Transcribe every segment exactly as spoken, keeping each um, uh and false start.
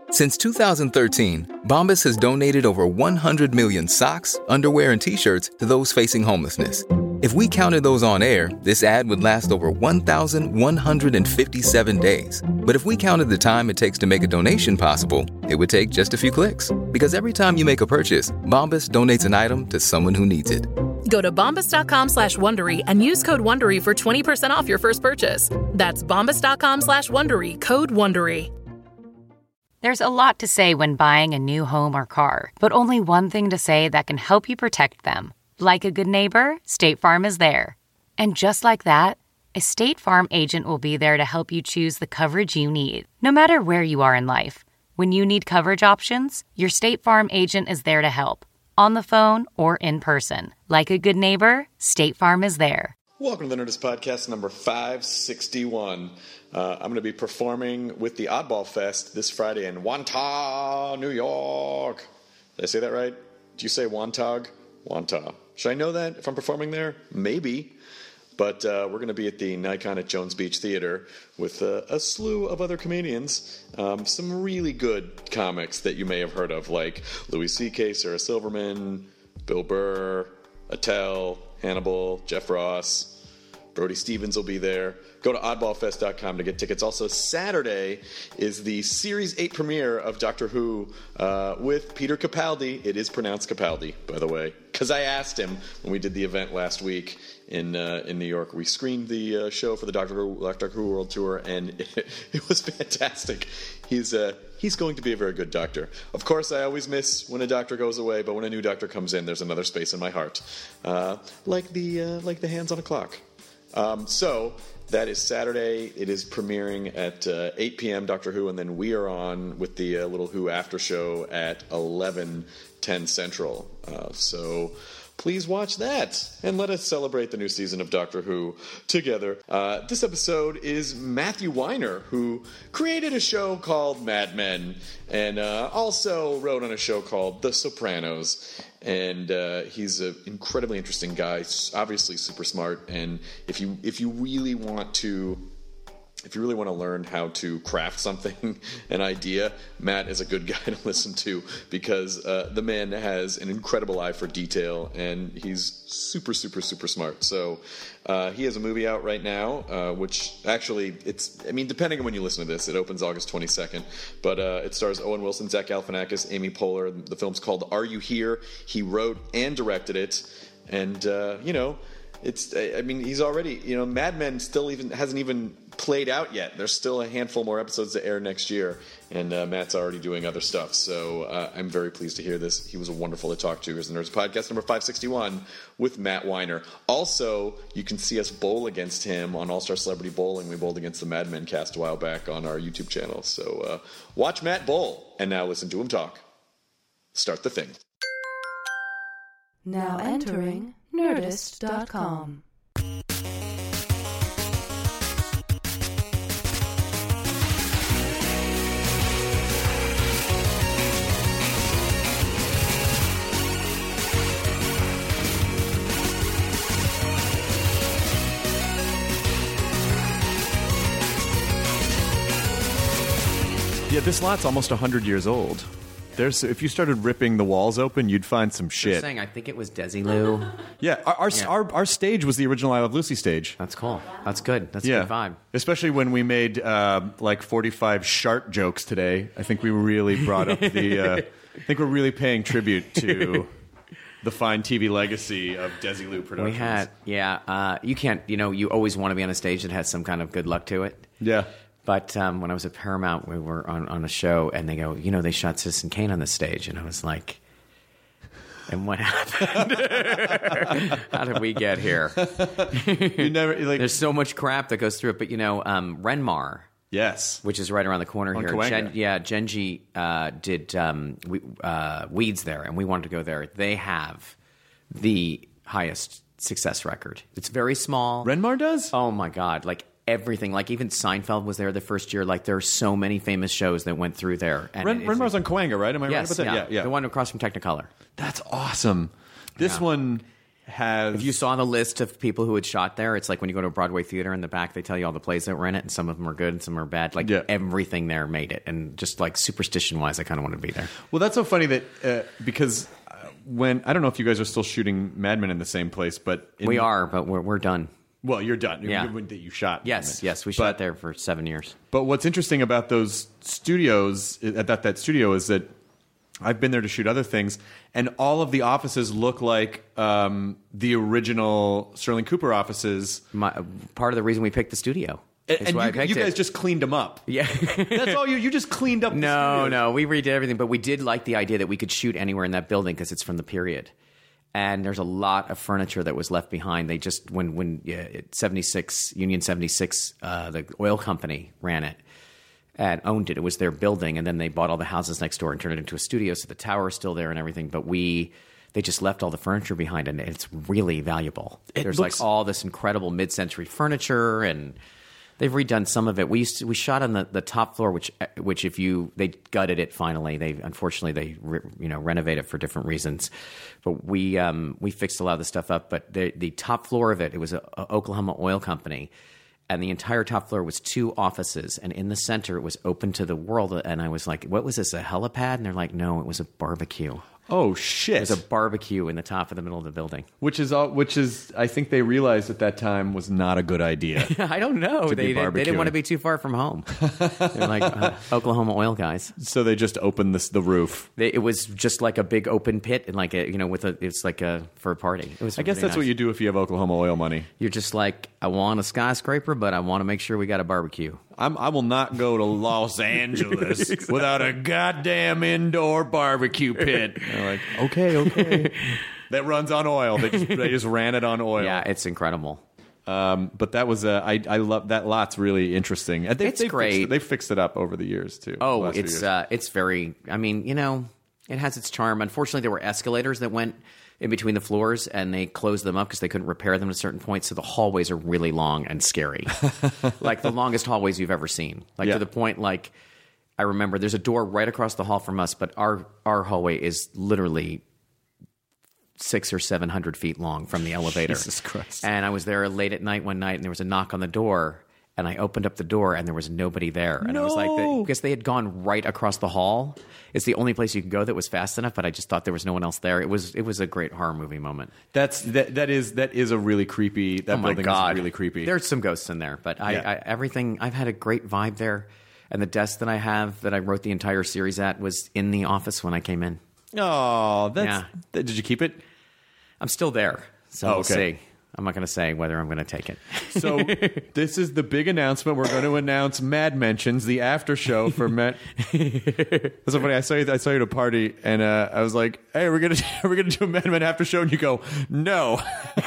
Since two thousand thirteen, Bombas has donated over one hundred million socks, underwear, and T-shirts to those facing homelessness. If we counted those on air, this ad would last over one thousand one hundred fifty-seven days. But if we counted the time it takes to make a donation possible, it would take just a few clicks. Because every time you make a purchase, Bombas donates an item to someone who needs it. Go to bombas.com slash Wondery and use code Wondery for twenty percent off your first purchase. That's bombas.com slash Wondery, code Wondery. There's a lot to say when buying a new home or car, but only one thing to say that can help you protect them. Like a good neighbor, State Farm is there. And just like that, a State Farm agent will be there to help you choose the coverage you need, no matter where you are in life. When you need coverage options, your State Farm agent is there to help, on the phone or in person. Like a good neighbor, State Farm is there. Welcome to the Nerdist Podcast number five sixty-one. Uh, I'm going to be performing with the Oddball Fest this Friday in Wantagh, New York. Did I say that right? Do you say Wantagh? Wantagh. Should I know that if I'm performing there? Maybe. But uh, we're going to be at the Nikon at Jones Beach Theater with uh, a slew of other comedians. Um, some really good comics that you may have heard of, like Louis C K, Sarah Silverman, Bill Burr, Attell, Hannibal, Jeff Ross. Brody Stevens will be there. Go to oddball fest dot com to get tickets. Also, Saturday is the Series eight premiere of Doctor Who uh, with Peter Capaldi. It is pronounced Capaldi, by the way, because I asked him when we did the event last week in uh, in New York. We screened the uh, show for the Doctor Who, Doctor Who World Tour, and it, it was fantastic. He's uh, he's going to be a very good doctor. Of course, I always miss when a doctor goes away, but when a new doctor comes in, there's another space in my heart, uh, like the uh, like the hands on a clock. Um, so that is Saturday. It is premiering at uh, eight p.m. Doctor Who, and then we are on with the uh, little Who after show at eleven ten Central. Uh, so please watch that, and let us celebrate the new season of Doctor Who together. Uh, this episode is Matthew Weiner, who created a show called Mad Men, and uh, also wrote on a show called The Sopranos. And uh, he's an incredibly interesting guy, obviously super smart. And if you if you really want to, if you really want to learn how to craft something, an idea, Matt is a good guy to listen to, because uh, the man has an incredible eye for detail, and he's super, super, super smart. So uh, he has a movie out right now, uh, which actually, it's, I mean, depending on when you listen to this, it opens August twenty-second, but uh, it stars Owen Wilson, Zach Galifianakis, Amy Poehler. The film's called Are You Here? He wrote and directed it, and, uh, you know, it's, I mean, he's already, you know, Mad Men still even hasn't even played out yet. There's still a handful more episodes to air next year, and uh, Matt's already doing other stuff. So uh, I'm very pleased to hear this. He was wonderful to talk to. Here's the Nerds Podcast number five sixty-one with Matt Weiner. Also, you can see us bowl against him on All-Star Celebrity Bowling. We bowled against the Mad Men cast a while back on our YouTube channel. So uh, watch Matt bowl, and now listen to him talk. Start the thing. Now entering Nerdist dot com. Yeah, this lot's almost one hundred years old. There's, if you started ripping the walls open, you'd find some shit. You're saying, I think it was Desilu. Yeah, our our, Yeah. our our stage was the original I Love Lucy stage. That's cool. That's good. That's Yeah, a good vibe. especially when we made uh, like forty-five Shart jokes today. I think we really brought up the. Uh, I think we're really paying tribute to the fine T V legacy of Desilu Productions. We had, yeah. Uh, you can't, you know, you always want to be on a stage that has some kind of good luck to it. Yeah. But um, when I was at Paramount, we were on, on a show, and they go, you know, they shot Citizen Kane on the stage. And I was like, and what happened? How did we get here? You never like. There's so much crap that goes through it. But, you know, um, Renmar, Yes, which is right around the corner On here. Cahuenga. Gen, yeah, Genji uh, did um, we, uh, Weeds there, and we wanted to go there. They have the highest success record. It's very small. Renmar does? Oh, my God. Like, everything. Like, even Seinfeld was there the first year. Like, there are so many famous shows that went through there. And Ren, it is- Renmar's on Cahuenga, right? Am I yes, right about that? yeah. yeah, yeah. The one across from Technicolor. That's awesome. This Yeah. one, has. If you saw the list of people who had shot there, it's like when you go to a Broadway theater in the back, they tell you all the plays that were in it, and some of them are good and some are bad. Like Yeah. everything there made it, and just like superstition wise, I kind of want to be there. Well, that's so funny that uh, because uh, when I don't know if you guys are still shooting Mad Men in the same place, but in, We are, but we're we're done. Well, you're done. Yeah. You, that you shot. Yes, yes, we But- shot there for seven years. But what's interesting about those studios, at that, that studio, is that I've been there to shoot other things, and all of the offices look like um, the original Sterling Cooper offices. My, part of the reason we picked the studio. And, is and why I you, picked you guys it. just cleaned them up. Yeah. That's all you. You just cleaned up. The No, studios. no, we redid everything, but we did like the idea that we could shoot anywhere in that building because it's from the period. And there's a lot of furniture that was left behind. They just when when yeah, seventy-six Union seventy-six, uh, the oil company ran it and owned it. It was their building, and then they bought all the houses next door and turned it into a studio. So the tower is still there and everything. But we they just left all the furniture behind, and it's really valuable. It There's looks- like all this incredible mid-century furniture and. They've redone some of it. We used to, we shot on the, the top floor, which which if you they gutted it finally. They unfortunately they re, you know renovate it for different reasons, but we um, we fixed a lot of the stuff up. But the the top floor of it, it was a, a Oklahoma oil company, and the entire top floor was two offices, and in the center it was open to the world. And I was like, "What was this? A helipad?" And they're like, "No, it was a barbecue. Oh shit! It was a barbecue in the top of the middle of the building." which is all. Which is, I think they realized at that time was not a good idea. I don't know. To They, be they, they didn't want to barbecuing. be too far from home. They're like uh, Oklahoma oil guys. So they just opened this, the roof. They, it was just like a big open pit and like a you know with a it's like a for a party. It was. I guess really that's nice. what you do if you have Oklahoma oil money. You're just like, I want a skyscraper, but I want to make sure we got a barbecue. I'm, I will not go to Los Angeles without a goddamn indoor barbecue pit. They're like, okay, okay. That runs on oil. They just, they just ran it on oil. Yeah, it's incredible. Um, but that was a, I, I love that lot's really interesting. And they, It's they great. Fixed it, they fixed it up over the years too. the Oh, last few it's years. uh, it's very. I mean, you know, it has its charm. Unfortunately, there were escalators that went in between the floors, and they closed them up because they couldn't repair them at a certain point. So the hallways are really long and scary, like the longest hallways you've ever seen. Like Yeah. to the point, like I remember, there's a door right across the hall from us, but our our hallway is literally six or seven hundred feet long from the elevator. Jesus Christ. And I was there late at night one night, and there was a knock on the door. And I opened up the door, and there was nobody there. And I was like, No. because they had gone right across the hall. It's the only place you can go that was fast enough. But I just thought there was no one else there. It was it was a great horror movie moment. That's that. That is that is a really creepy. That Oh my building god, is really creepy. There's some ghosts in there, but I, Yeah. I everything. I've had a great vibe there, and the desk that I have that I wrote the entire series at was in the office when I came in. Oh, that's. Yeah. that- did you keep it? I'm still there, so Oh, we'll okay. see. I'm not going to say whether I'm going to take it. So this is the big announcement. We're going to announce Mad Mentions, the after show for Matt. That's so funny. I saw you. I saw you at a party, and uh, I was like, "Hey, we're gonna we're gonna do a Mad Men after show," and you go, "No."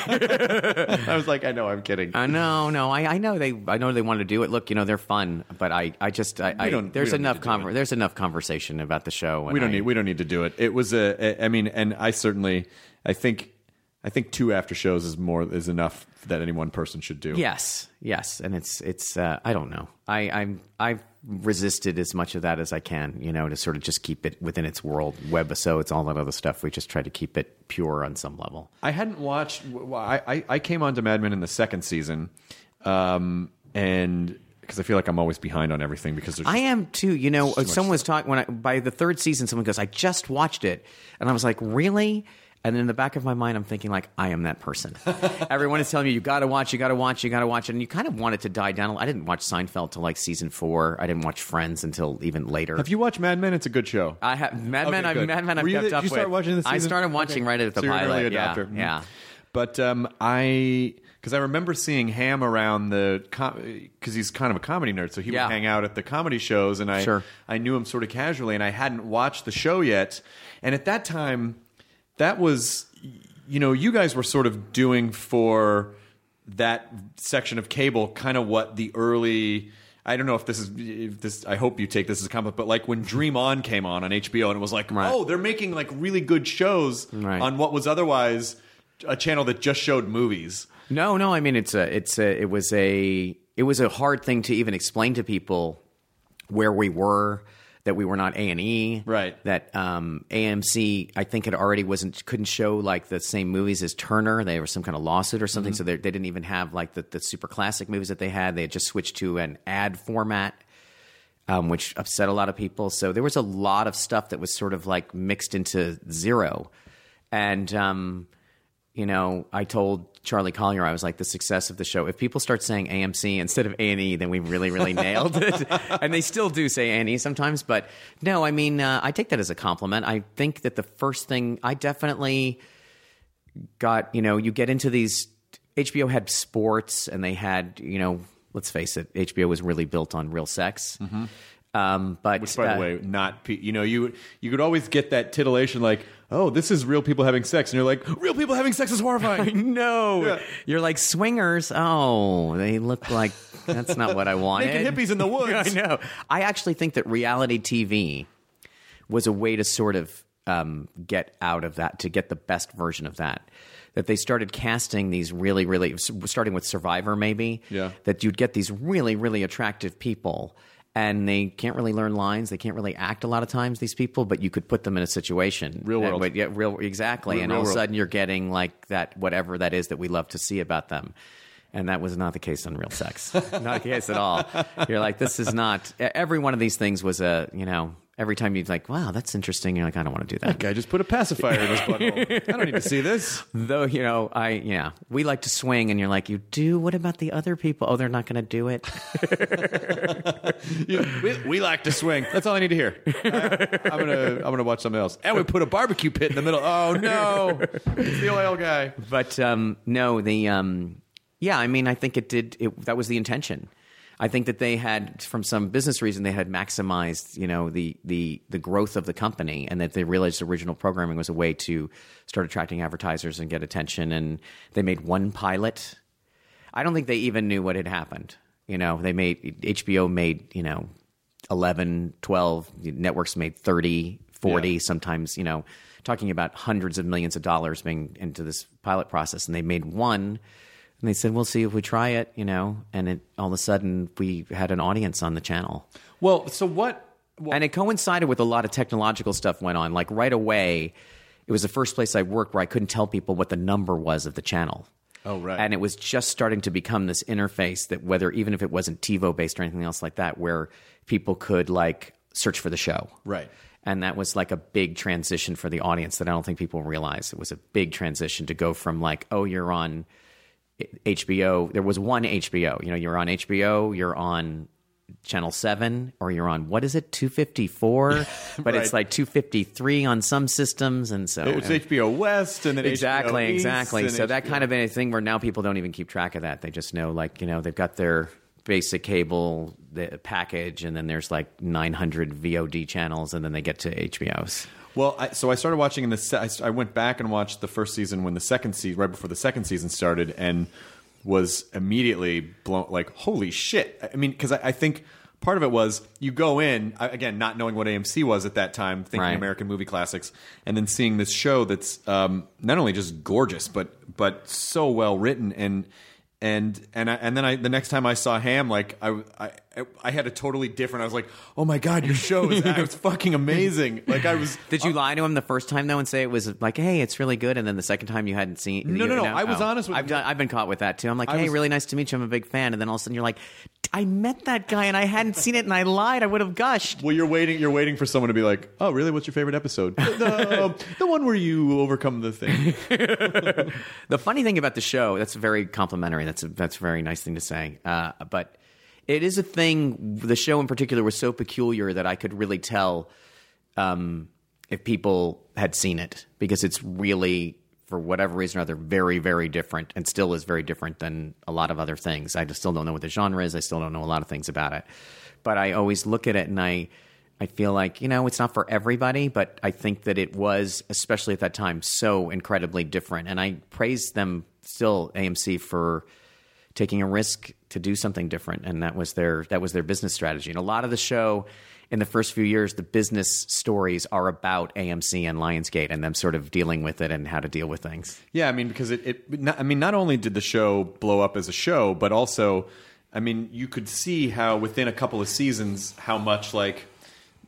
I was like, "I know, I'm kidding." I know, no, I, I know they, I know they want to do it. Look, you know, they're fun, but I, I just, I, I don't- there's we don't enough, need to do conver- it. there's enough conversation about the show. And we don't I- need we don't need to do it. It was a. I mean, and I certainly, I think, I think two after shows is more is enough that any one person should do. Yes, yes, and it's, it's, uh, I don't know. I, I'm, I've resisted as much of that as I can, you know, to sort of just keep it within its world. Webisodes, all that other stuff. We just try to keep it pure on some level. I hadn't watched. I I, I came on to Mad Men in the second season, um, and because I feel like I'm always behind on everything because there's. I just- am too. You know, much someone was talking when I by the third season. Someone goes, "I just watched it," and I was like, "Really?" And in the back of my mind, I'm thinking like, I am that person. Everyone is telling me, you got to watch, you got to watch, you got to watch. And you kind of want it to die down. I didn't watch Seinfeld till like season four. I didn't watch Friends until even later. Have you watched Mad Men? It's a good show. I have Mad Okay, Men. I've good. Mad Men. I've Were you kept the- up did you start with. watching the I season? started watching Okay. right at the So you're an pilot. early yeah, adopter. yeah. But um, I, because I remember seeing Ham around the, because he's kind of a comedy nerd, so he Yeah. would hang out at the comedy shows, and I, Sure. I knew him sort of casually, and I hadn't watched the show yet. And at that time, that was, you know, you guys were sort of doing for that section of cable kind of what the early. I don't know if this is if this. I hope you take this as a compliment, but like when Dream On came on on H B O, and it was like, Right. oh, they're making like really good shows Right. on what was otherwise a channel that just showed movies. No, no. I mean, it's a, it's a, it was a, it was a hard thing to even explain to people where we were. that we were not A and E. Right. That um, A M C, I think, it already wasn't couldn't show like the same movies as Turner. There was some kind of lawsuit or something, mm-hmm. so they, they didn't even have like the, the super classic movies that they had. They had just switched to an ad format, um, which upset a lot of people. So there was a lot of stuff that was sort of like mixed into zero. And, um, you know, I told Charlie Collier, I was like, the success of the show, if people start saying A M C instead of A and E, then we really, really nailed it. And they still do say A and E sometimes. But no, I mean, uh, I take that as a compliment. I think that the first thing I definitely got, you know, you get into these, H B O had sports and they had, you know, let's face it, H B O was really built on real sex. Mm-hmm. Um, but Which, by uh, the way, not pe- you know you you could always get that titillation like, oh, this is real people having sex, and you're like, real people having sex is horrifying. No, Yeah. You're like swingers. Oh, they look like that's not what I wanted. Naked hippies in the woods. I know. I actually think that reality T V was a way to sort of um, get out of that, to get the best version of that. That they started casting these really, really, starting with Survivor, maybe. Yeah. That you'd get these really, really attractive people. And they can't really learn lines. They can't really act a lot of times, these people, but you could put them in a situation. Real world. And, yeah, real, exactly. Real, and real all of a world. sudden you're getting like that, whatever that is that we love to see about them. And that was not the case on Real Sex. Not the case at all. You're like, this is not, every one of these things was a, you know, every time you'd like, wow, that's interesting. You're like, I don't want to do that. That guy just put a pacifier in his butthole. I don't need to see this. Though, you know, I, yeah, we like to swing, and you're like, you do? What about the other people? Oh, they're not going to do it. You- we, we like to swing. That's all I need to hear. I, I'm gonna I'm gonna watch something else. And we put a barbecue pit in the middle. Oh no, it's the oil guy. But um, no, the um, yeah, I mean, I think it did. It, that was the intention. I think that they had, from some business reason, they had maximized, you know, the the the growth of the company, and that they realized original programming was a way to start attracting advertisers and get attention. And they made one pilot. I don't think they even knew what had happened. You know, they made H B O made, you know, eleven, twelve networks made thirty, forty, Yeah. sometimes, you know, talking about hundreds of millions of dollars being into this pilot process. And they made one. And they said, we'll see if we try it, you know, and it, all of a sudden we had an audience on the channel. Well, so what? Well, And it coincided with a lot of technological stuff went on. Like right away, it was the first place I worked where I couldn't tell people what the number was of the channel. Oh, right. And it was just starting to become this interface that whether, even if it wasn't TiVo based or anything else like that, where people could like search for the show. Right. And that was like a big transition for the audience that I don't think people realize. It was a big transition to go from like, oh, you're on H B O. There was one H B O. You know, you're on H B O, you're on Channel seven, or you're on, what is it, two fifty-four? But Right. it's like two fifty-three on some systems. And so it was H B O West, and then exactly, H B O East, exactly. and So that H B O kind of a thing where now people don't even keep track of that. They just know, like, you know, they've got their basic cable the package, and then there's like nine hundred V O D channels, and then they get to H B Os. Well, I, so I started watching in the. Se- I st- I went back and watched the first season when the second season, right before the second season started, and was immediately blown. Like, holy shit! I mean, because I, I think part of it was you go in I- again, not knowing what A M C was at that time, thinking Right. American movie classics, and then seeing this show that's um, not only just gorgeous, but but so well written and. And and I, and then I the next time I saw Ham, like I, I I had a totally different. I was like, oh my god, your show is it's fucking amazing. Like I was. Did you lie to him the first time though and say it was like, hey, it's really good, and then the second time you hadn't seen? No, you, no, no. I was honest with I've him. done. I've been caught with that too. I'm like, I hey, was- really nice to meet you. I'm a big fan, and then all of a sudden you're like, I met that guy and I hadn't seen it, and I lied. I would have gushed. Well, you're waiting. You're waiting for someone to be like, "Oh, really? What's your favorite episode?" the, the one where you overcome the thing. The funny thing about the show, that's very complimentary. That's a, that's a very nice thing to say. Uh, but it is a thing. The show in particular was so peculiar that I could really tell um, if people had seen it, because it's really, for whatever reason or other, very, very different, and still is very different than a lot of other things. I just still don't know what the genre is. I still don't know a lot of things about it. But I always look at it and I I feel like, you know, it's not for everybody, but I think that it was, especially at that time, so incredibly different. And I praise them still, A M C, for taking a risk to do something different. And that was their that was their business strategy. And a lot of the show in the first few years, the business stories are about A M C and Lionsgate and them sort of dealing with it and how to deal with things. Yeah, I mean, because it. it not, I mean, not only did the show blow up as a show, but also, I mean, you could see how within a couple of seasons, how much like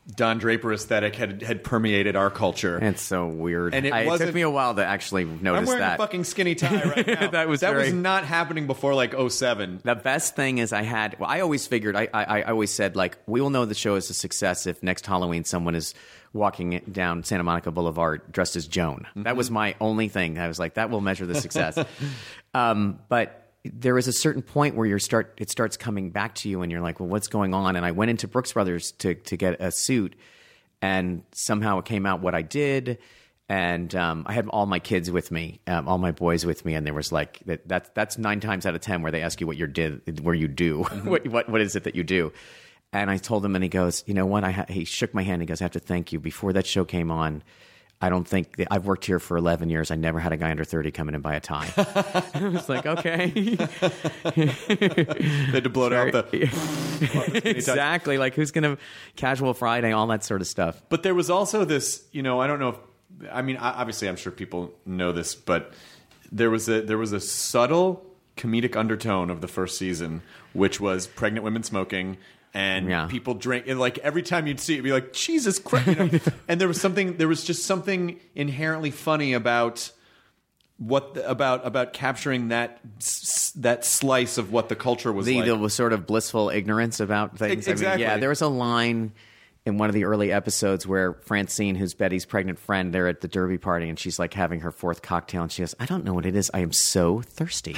Don Draper aesthetic had had permeated our culture. It's so weird. And it I, it wasn't- took me a while to actually notice I'm wearing that. a fucking skinny tie right now. That was that very- was not happening before like oh seven. The best thing is I had, well, I always figured, I, I, I always said, like, we will know the show is a success if next Halloween someone is walking down Santa Monica Boulevard dressed as Joan. Mm-hmm. That was my only thing. I was like, that will measure the success. um, but there is a certain point where you start, it starts coming back to you and you're like, well, what's going on? And I went into Brooks Brothers to, to get a suit, and somehow it came out what I did. And um, I had all my kids with me, um, all my boys with me, and there was like that. That's that's nine times out of ten where they ask you what you did, where you do, mm-hmm. what, what what is it that you do? And I told him, and he goes, you know what? I ha-, he shook my hand. He goes, I have to thank you. Before that show came on, I don't think that, I've worked here for eleven years. I never had a guy under thirty come in and buy a tie. I was like, okay. They had to blow out the exactly. Like, who's gonna casual Friday, all that sort of stuff. But there was also this, you know, I don't know if, I mean, obviously, I'm sure people know this, but there was a there was a subtle comedic undertone of the first season, which was pregnant women smoking and yeah. people drink. And like every time you'd see it, it'd be like, Jesus Christ! You know? And there was something, there was just something inherently funny about what the, about about capturing that that slice of what the culture was the, like. The sort of blissful ignorance about things. Exactly. I mean, yeah, there was a line in one of the early episodes where Francine, who's Betty's pregnant friend, they're at the Derby party, and she's like having her fourth cocktail, and she goes, I don't know what it is. I am so thirsty.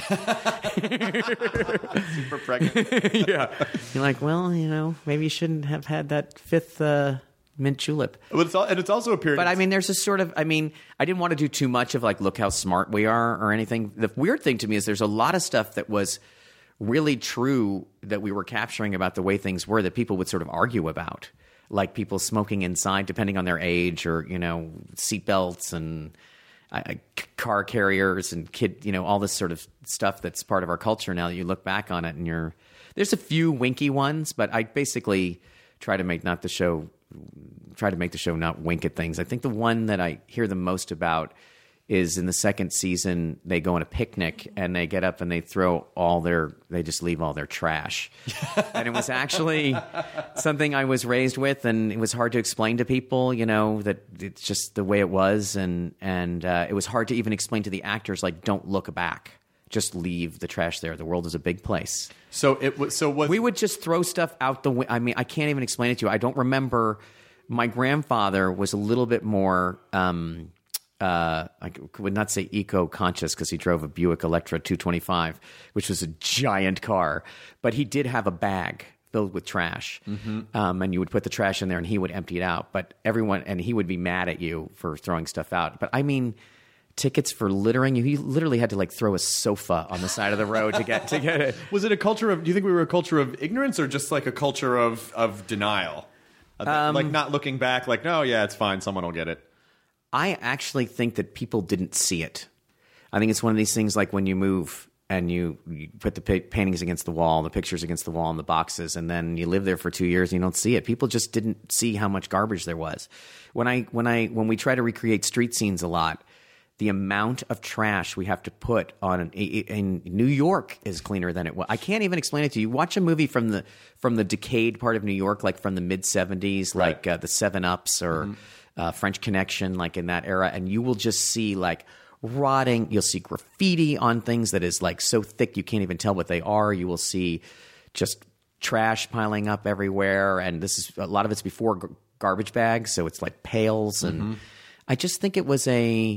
Super pregnant. Yeah. You're like, well, you know, maybe you shouldn't have had that fifth uh, mint julep. But it's all, and it's also a period. But I mean, there's a sort of, I mean, I didn't want to do too much of like, look how smart we are or anything. The weird thing to me is there's a lot of stuff that was really true that we were capturing about the way things were that people would sort of argue about. Like people smoking inside, depending on their age, or, you know, seatbelts and uh, car carriers and kid, you know, all this sort of stuff that's part of our culture now that you look back on it and you're, there's a few winky ones, but I basically try to make not the show, try to make the show not wink at things. I think the one that I hear the most about is in the second season, they go on a picnic and they get up and they throw all their, they just leave all their trash. And it was actually something I was raised with, and it was hard to explain to people, you know, that it's just the way it was. And, and uh, it was hard to even explain to the actors, like, don't look back. Just leave the trash there. The world is a big place. So it was, so what? We would just throw stuff out the window. I mean, I can't even explain it to you. I don't remember. My grandfather was a little bit more, um, Uh, I would not say eco-conscious because he drove a Buick Electra two twenty-five, which was a giant car. But he did have a bag filled with trash. Mm-hmm. Um, and you would put the trash in there and he would empty it out. But everyone, and he would be mad at you for throwing stuff out. But I mean, tickets for littering, you he literally had to like throw a sofa on the side of the road to get to get it. Was it a culture of, do you think we were a culture of ignorance or just like a culture of, of denial? Um, like not looking back, like, no, yeah, it's fine. Someone will get it. I actually think that people didn't see it. I think it's one of these things like when you move and you, you put the pa- paintings against the wall, the pictures against the wall and the boxes, and then you live there for two years and you don't see it. People just didn't see how much garbage there was. When I when I when we try to recreate street scenes a lot, the amount of trash we have to put on an, in New York is cleaner than it was. I can't even explain it to you. Watch a movie from the from the decayed part of New York, like from the mid seventies, right. like uh, the Seven Ups or. Mm-hmm. Uh, French Connection, like in that era, and you will just see like rotting. You'll see graffiti on things that is like so thick you can't even tell what they are. You will see just trash piling up everywhere, and this is a lot of it's before g- garbage bags, so it's like pails. And mm-hmm. I just think it was a.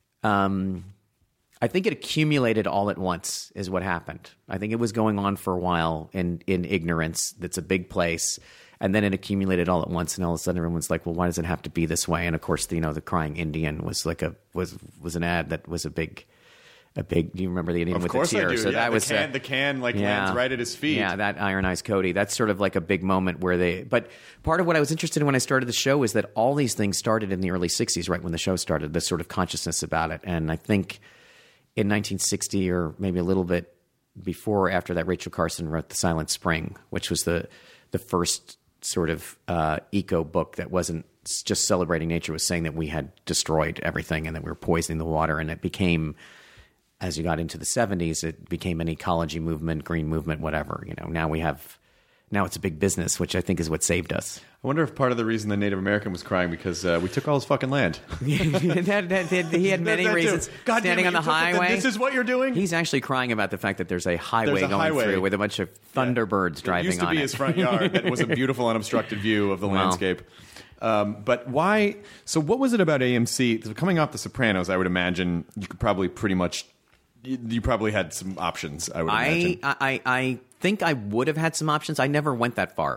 Um, I think it accumulated all at once is what happened. I think it was going on for a while in in ignorance. That's a big place. And then it accumulated all at once, and all of a sudden everyone's like, "Well, why does it have to be this way?" And of course, the, you know, the crying Indian was like a was was an ad that was a big, a big. Do you remember the Indian of with course the tear? I do. So yeah, that the was can, a, the can like yeah, lands right at his feet. Yeah, that Iron Eyes Cody. That's sort of like a big moment where they. But part of what I was interested in when I started the show is that all these things started in the early sixties, right when the show started. This sort of consciousness about it, and I think in nineteen sixty or maybe a little bit before or after that, Rachel Carson wrote The Silent Spring, which was the the first sort of uh, eco book that wasn't just celebrating nature, was saying that we had destroyed everything and that we were poisoning the water. And it became, as you got into the seventies, it became an ecology movement, green movement, whatever. You know, now we have now it's a big business, which I think is what saved us. I wonder if part of the reason the Native American was crying because uh, we took all his fucking land. that, that, that, he had many That- that reasons. too. God damn Standing it, on the you took it, highway. This is what you're doing? He's actually crying about the fact that there's a highway There's a going highway. through with a bunch of Thunderbirds It driving used to on be it. his front yard that was a beautiful unobstructed view of the Wow. landscape. Um, but why? So what was it about A M C? So coming off The Sopranos, I would imagine you could probably pretty much, you, you probably had some options, I would I, imagine. I I think I would have had some options. I never went that far.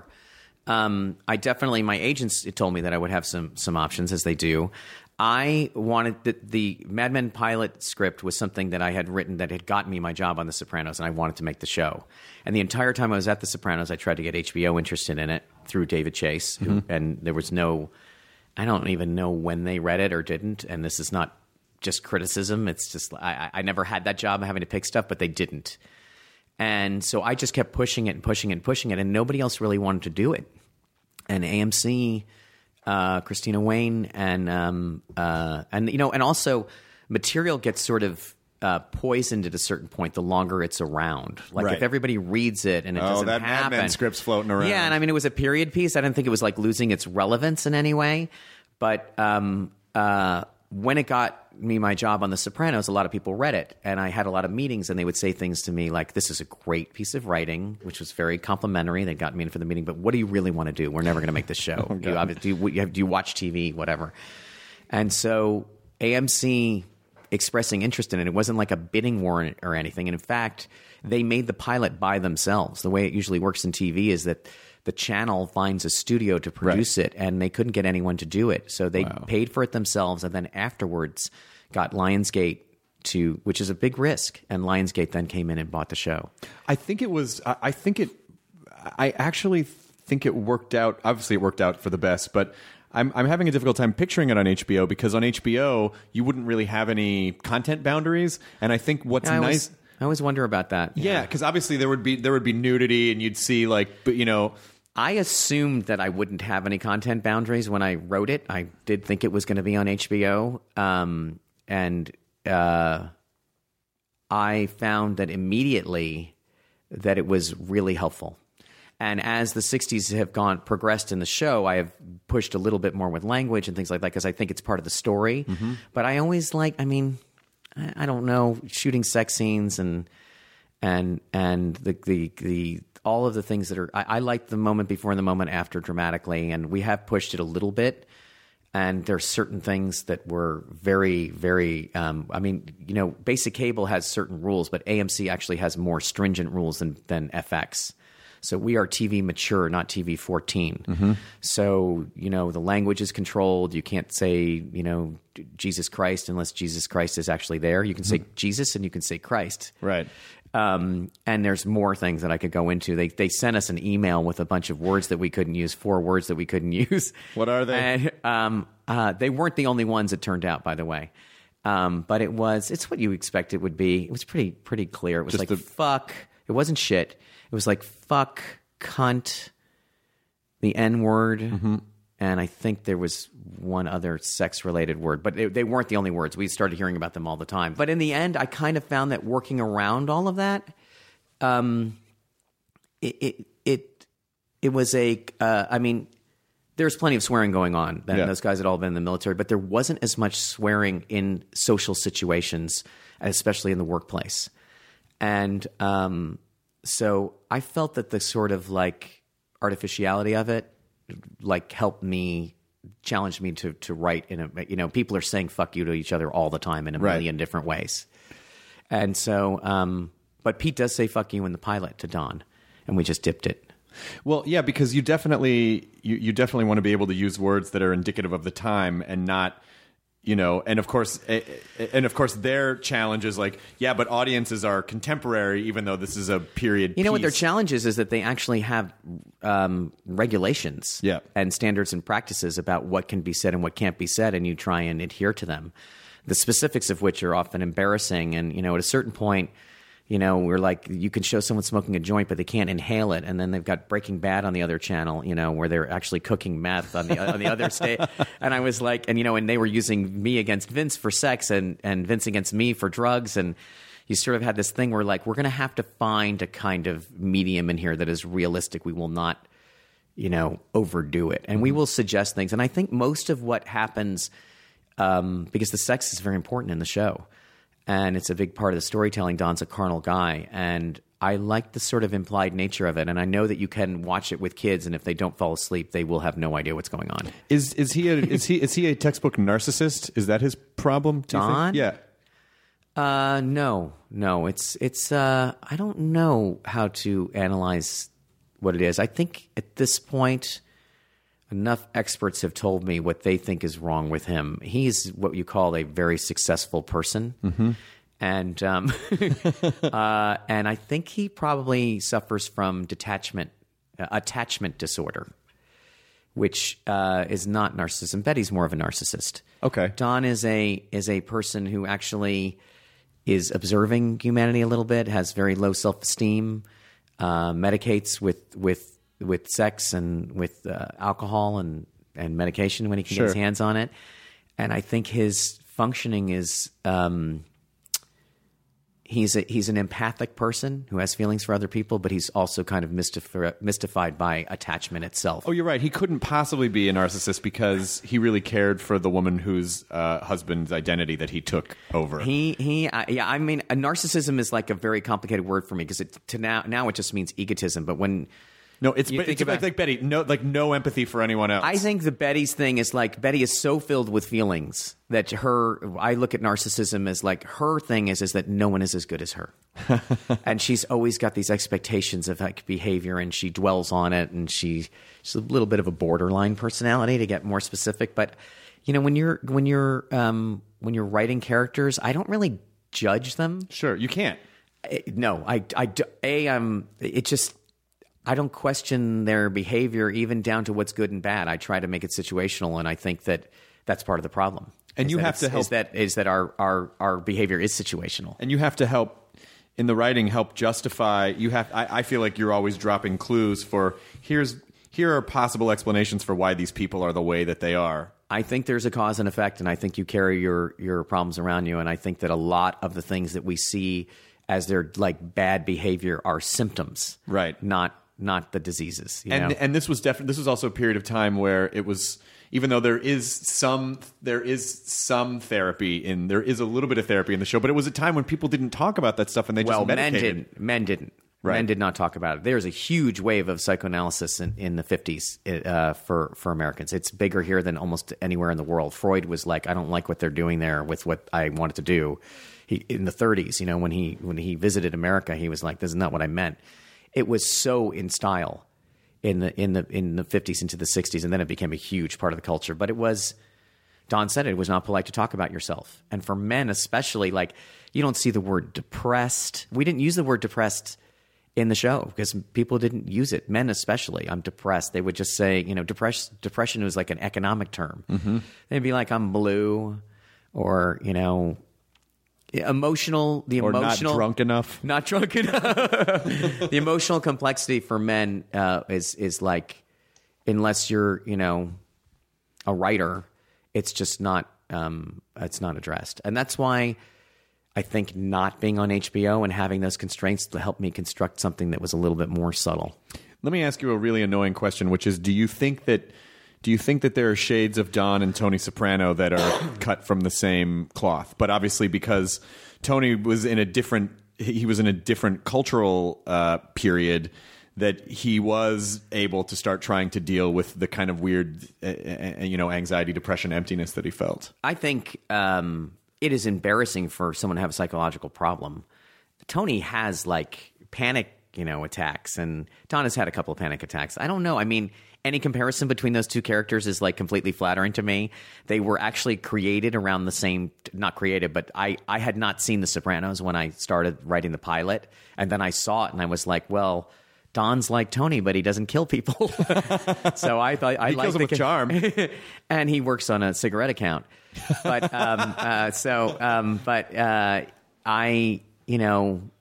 Um, I definitely, my agents told me that I would have some some options, as they do. I wanted the, the Mad Men pilot script was something that I had written that had gotten me my job on The Sopranos, and I wanted to make the show. And the entire time I was at The Sopranos, I tried to get H B O interested in it through David Chase, who, Mm-hmm. and there was no, I don't even know when they read it or didn't. And this is not just criticism; it's just I, I never had that job of having to pick stuff, but they didn't. And so I just kept pushing it and pushing it and pushing it, and nobody else really wanted to do it. And A M C, uh, Christina Wayne, and um, uh, and you know, and also material gets sort of uh, poisoned at a certain point the longer it's around. Like Right. if everybody reads it and it Oh, doesn't that Mad happen, Men script's floating around. Yeah, and I mean, it was a period piece. I didn't think it was like losing its relevance in any way, but um, uh, when it got me my job on The Sopranos, a lot of people read it, and I had a lot of meetings, and they would say things to me like, "This is a great piece of writing," which was very complimentary. They got me in for the meeting, but what do you really want to do? We're never going to make this show. do, you, obvi- do, you, you have- do you watch T V? Whatever. And so A M C expressing interest in it, it wasn't like a bidding war or anything. And in fact, they made the pilot by themselves. The way it usually works in T V is that the channel finds a studio to produce it, and they couldn't get anyone to do it. So they paid for it themselves, and then afterwards got Lionsgate to, which is a big risk. And Lionsgate then came in and bought the show. I think it was. I I think it. I actually think it worked out. Obviously, it worked out for the best. But I'm I'm having a difficult time picturing it on H B O because on H B O you wouldn't really have any content boundaries. And I think what's I nice. always, I always wonder about that. Yeah, because obviously there would be there would be nudity, and you'd see like, but you know. I assumed that I wouldn't have any content boundaries when I wrote it. I did think it was going to be on H B O. Um, and uh, I found that immediately that it was really helpful. And as the sixties have gone progressed in the show, I have pushed a little bit more with language and things like that because I think it's part of the story. Mm-hmm. But I always like, I mean, I, I don't know, shooting sex scenes and and and the the the all of the things that are. I, I like the moment before and the moment after dramatically, and we have pushed it a little bit. And there are certain things that were very, very. Um, I mean, you know, basic cable has certain rules, but A M C actually has more stringent rules than than F X. So we are T V mature, not T V fourteen. Mm-hmm. So, you know, the language is controlled. You can't say, you know, Jesus Christ unless Jesus Christ is actually there. You can say mm-hmm. Jesus and you can say Christ. Right. Um, and there's more things that I could go into. They they sent us an email with a bunch of words that we couldn't use, four words that we couldn't use. What are they? And um, uh, they weren't the only ones, it turned out, by the way. Um, but it was, it's what you expect it would be. It was pretty pretty clear. It was Just like, the- fuck. It wasn't shit. It was like, fuck, cunt, the N word. Mm-hmm. And I think there was one other sex-related word, but they, they weren't the only words. We started hearing about them all the time. But in the end, I kind of found that working around all of that, um, it it it, it was a. Uh, I mean, there's plenty of swearing going on. That, Yeah. Those guys had all been in the military, but there wasn't as much swearing in social situations, especially in the workplace. And um, so I felt that the sort of like artificiality of it, like helped me, challenged me to to write in a, you know, people are saying fuck you to each other all the time in a Right. million different ways. And so, um, but Pete does say fuck you in the pilot to Don, and we just dipped it. Well, yeah, because you definitely you, you definitely want to be able to use words that are indicative of the time and not, you know, and of course, and of course, their challenge is like, yeah, but audiences are contemporary, even though this is a period. You know what their piece. challenge is? Is that they actually have um, regulations Yeah. and standards and practices about what can be said and what can't be said, and you try and adhere to them. The specifics of which are often embarrassing, and you know, at a certain point, you know, we're like, you can show someone smoking a joint, but they can't inhale it, and then they've got Breaking Bad on the other channel, you know, where they're actually cooking meth on the on the other state. And I was like, and you know, and they were using me against Vince for sex, and and Vince against me for drugs, and you sort of had this thing where like, we're going to have to find a kind of medium in here that is realistic. We will not, you know, overdo it. And we will suggest things. And I think most of what happens, um, because the sex is very important in the show and it's a big part of the storytelling. Don's a carnal guy. And I like the sort of implied nature of it. And I know that you can watch it with kids, and if they don't fall asleep, they will have no idea what's going on. Is is he a, is he is he a textbook narcissist? Is that his problem? do you think? Don? Yeah. Uh, no, no. It's it's. Uh, I don't know how to analyze what it is. I think at this point, enough experts have told me what they think is wrong with him. He's what you call a very successful person, mm-hmm. and um, uh, and I think he probably suffers from detachment, uh, attachment disorder, which uh, is not narcissism. Betty's more of a narcissist. Okay. Don is a is a person who actually is observing humanity a little bit, has very low self-esteem, uh, medicates with with with sex and with uh, alcohol and, and medication when he can Sure. get his hands on it. And I think his functioning is um, he's a, he's an empathic person who has feelings for other people, but he's also kind of mystif- mystified by attachment itself. Oh, you're right. He couldn't possibly be a narcissist because he really cared for the woman whose uh, husband's identity that he took over. He he uh, yeah. I mean, a narcissism is like a very complicated word for me because it to now now it just means egotism. But when no, it's, you but think it's about- like, like Betty. No, like no empathy for anyone else. I think the Betty's thing is like Betty is so filled with feelings that her. I look at narcissism as like her thing is is that no one is as good as her, and she's always got these expectations of like behavior, and she dwells on it, and she, she's a little bit of a borderline personality to get more specific. But you know, when you're when you're um, when you're writing characters, I don't really judge them. Sure, you can't. Eh, No, I I do- a um it just. I don't question their behavior even down to what's good and bad. I try to make it situational, and I think that that's part of the problem. And Is you that have it's- to help- Is that is that our, our, our behavior is situational. And you have to help in the writing. Help justify. You have. I, I feel like you're always dropping clues for here's here are possible explanations for why these people are the way that they are. I think there's a cause and effect, and I think you carry your your problems around you. And I think that a lot of the things that we see as their like bad behavior are symptoms, Right. Not not the diseases. You And know? and this was definitely this was also a period of time where it was, even though there is some there is some therapy in there is a little bit of therapy in the show, but it was a time when people didn't talk about that stuff and they well, just men medicated. didn't. Men didn't. Right. Men did not talk about it. There's a huge wave of psychoanalysis in, in the fifties uh, for for Americans. It's bigger here than almost anywhere in the world. Freud was like, I don't like what they're doing there with what I wanted to do. He, in the thirties, you know, when he when he visited America, he was like, this is not what I meant. It was so in style in the in the in the fifties into the sixties, and then it became a huge part of the culture. But it was, Don said it, it was not polite to talk about yourself. And for men especially, like, you don't see the word depressed. We didn't use the word depressed in the show because people didn't use it. Men especially, I'm depressed. They would just say, you know, depress, depression was like an economic term. Mm-hmm. They'd be like, I'm blue, or, you know, emotional, the Or not emotional. drunk enough. Not drunk enough. The emotional complexity for men uh, is is like, unless you're, you know, a writer, it's just not um, it's not addressed, and that's why I think not being on H B O and having those constraints to help me construct something that was a little bit more subtle. Let me ask you a really annoying question, which is: Do you think that do you think that there are shades of Don and Tony Soprano that are cut from the same cloth? But obviously, because Tony was in a different he was in a different cultural uh, period, that he was able to start trying to deal with the kind of weird, uh, uh, you know, anxiety, depression, emptiness that he felt. I think um, it is embarrassing for someone to have a psychological problem. Tony has like panic, you know, attacks, and Don has had a couple of panic attacks. I don't know. I mean, any comparison between those two characters is like completely flattering to me. They were actually created around the same, not created, but I, I had not seen The Sopranos when I started writing the pilot. And then I saw it and I was like, well, Don's like Tony, but he doesn't kill people. So I thought I He kills them with charm. And he works on a cigarette account. But um, uh, so, um, but uh, I, you know,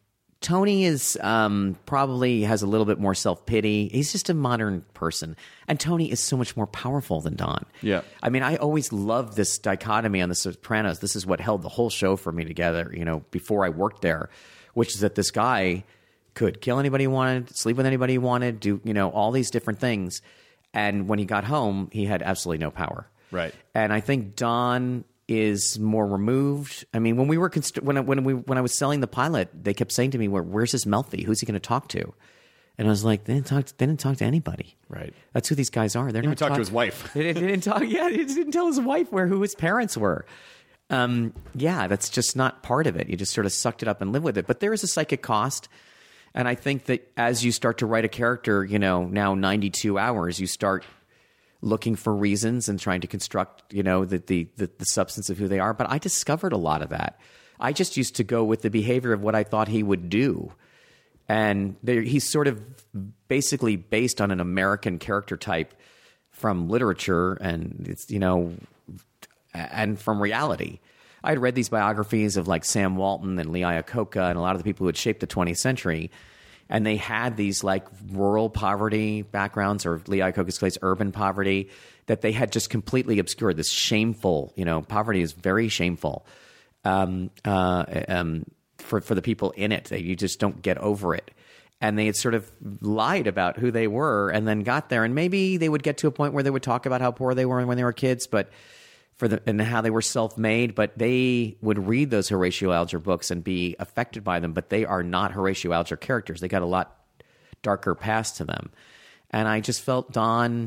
Tony is um, probably has a little bit more self-pity. He's just a modern person. And Tony is so much more powerful than Don. Yeah. I mean, I always loved this dichotomy on The Sopranos. This is what held the whole show for me together, you know, before I worked there, which is that this guy could kill anybody he wanted, sleep with anybody he wanted, do, you know, all these different things. And when he got home, he had absolutely no power. Right. And I think Don is more removed. I mean, when we were const- when I, when we when I was selling the pilot, they kept saying to me, "Where where's this Melfi? Who's he going to talk to?" And I was like, "They didn't talk. They didn't talk to anybody. Right. That's who these guys are. They're He not would talk talk- to his wife. They didn't, they didn't talk. Yeah, he didn't tell his wife where who his parents were. Um, yeah, that's just not part of it. You just sort of sucked it up and lived with it. But there is a psychic cost. And I think that as you start to write a character, you know, now ninety-two hours, you start looking for reasons and trying to construct, you know, the, the, the, the substance of who they are. But I discovered a lot of that. I just used to go with the behavior of what I thought he would do. And there, he's sort of basically based on an American character type from literature and, it's you know, and from reality. I had read these biographies of like Sam Walton and Lee Iacocca and a lot of the people who had shaped the twentieth century. And they had these like rural poverty backgrounds, or Lee Iacocca's case, urban poverty, that they had just completely obscured. This shameful, you know, poverty is very shameful um, uh, um, for for the people in it. You just don't get over it. And they had sort of lied about who they were, and then got there. And maybe they would get to a point where they would talk about how poor they were when they were kids, but for the and how they were self-made. But they would read those Horatio Alger books and be affected by them. But they are not Horatio Alger characters. They got a lot darker past to them. And I just felt Don.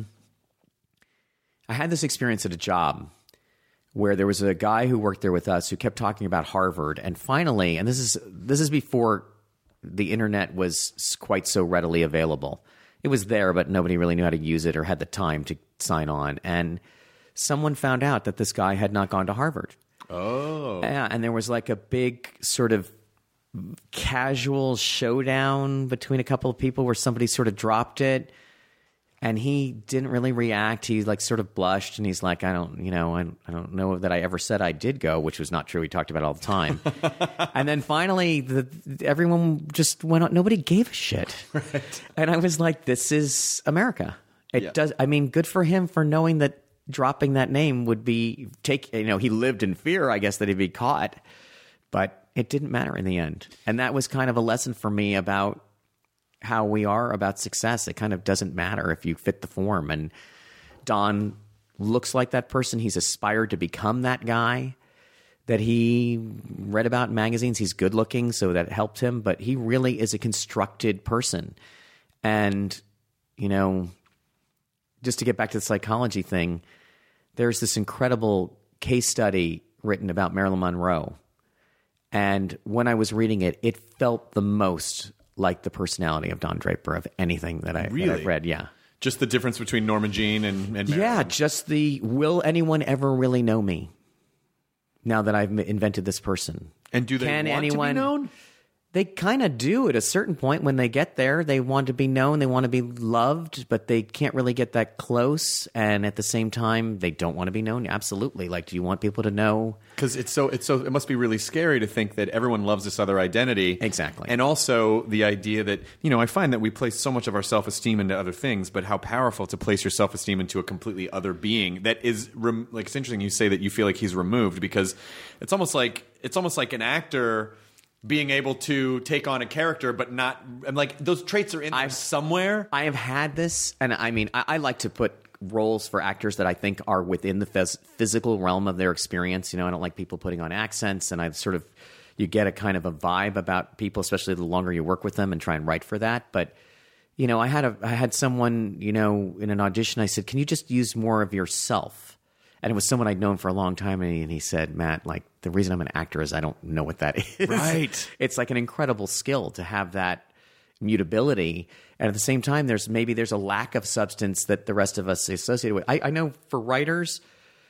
I had this experience at a job where there was a guy who worked there with us who kept talking about Harvard. And finally, and this is this is before the internet was quite so readily available. It was there, but nobody really knew how to use it or had the time to sign on. And someone found out that this guy had not gone to Harvard. Oh. Yeah, and there was like a big sort of casual showdown between a couple of people where somebody sort of dropped it. And he didn't really react. He like sort of blushed, and he's like, I don't, you know, I, I don't know that I ever said I did go, which was not true. He talked about it all the time. And then finally, the, everyone just went on. Nobody gave a shit. Right. And I was like, this is America. It Yeah. does. I mean, good for him for knowing that dropping that name would be take. You know, he lived in fear, I guess, that he'd be caught, but it didn't matter in the end. And that was kind of a lesson for me about how we are about success. It kind of doesn't matter if you fit the form. And Don looks like that person. He's aspired to become that guy that he read about in magazines. He's good looking, so that helped him. But he really is a constructed person. And, you know, just to get back to the psychology thing, there's this incredible case study written about Marilyn Monroe. And when I was reading it, it felt the most like the personality of Don Draper of anything that, I, Really? that I've read. Yeah. Just the difference between Norma Jean and, and Marilyn. Yeah, just the, will anyone ever really know me now that I've invented this person? And do they Can want anyone, to be known? They kind of do at a certain point when they get there. They want to be known. They want to be loved, but they can't really get that close. And at the same time, they don't want to be known. Absolutely. Like, do you want people to know? Because it's so it's so it must be really scary to think that everyone loves this other identity. Exactly. And also the idea that, you know, I find that we place so much of our self-esteem into other things, but how powerful to place your self-esteem into a completely other being that is rem- like, it's interesting you say that you feel like he's removed, because it's almost like it's almost like an actor being able to take on a character, but not, and like those traits are in there I've- somewhere. I have had this, and I mean, I, I like to put roles for actors that I think are within the phys- physical realm of their experience. You know, I don't like people putting on accents, and I sort of, you get a kind of a vibe about people, especially the longer you work with them and try and write for that. But, you know, I had a, I had someone, you know, in an audition, I said, can you just use more of yourself? And it was someone I'd known for a long time, and he, and he said, Matt, like, the reason I'm an actor is I don't know what that is. Right. It's like an incredible skill to have that mutability. And at the same time, there's maybe there's a lack of substance that the rest of us associated with. I, I know for writers,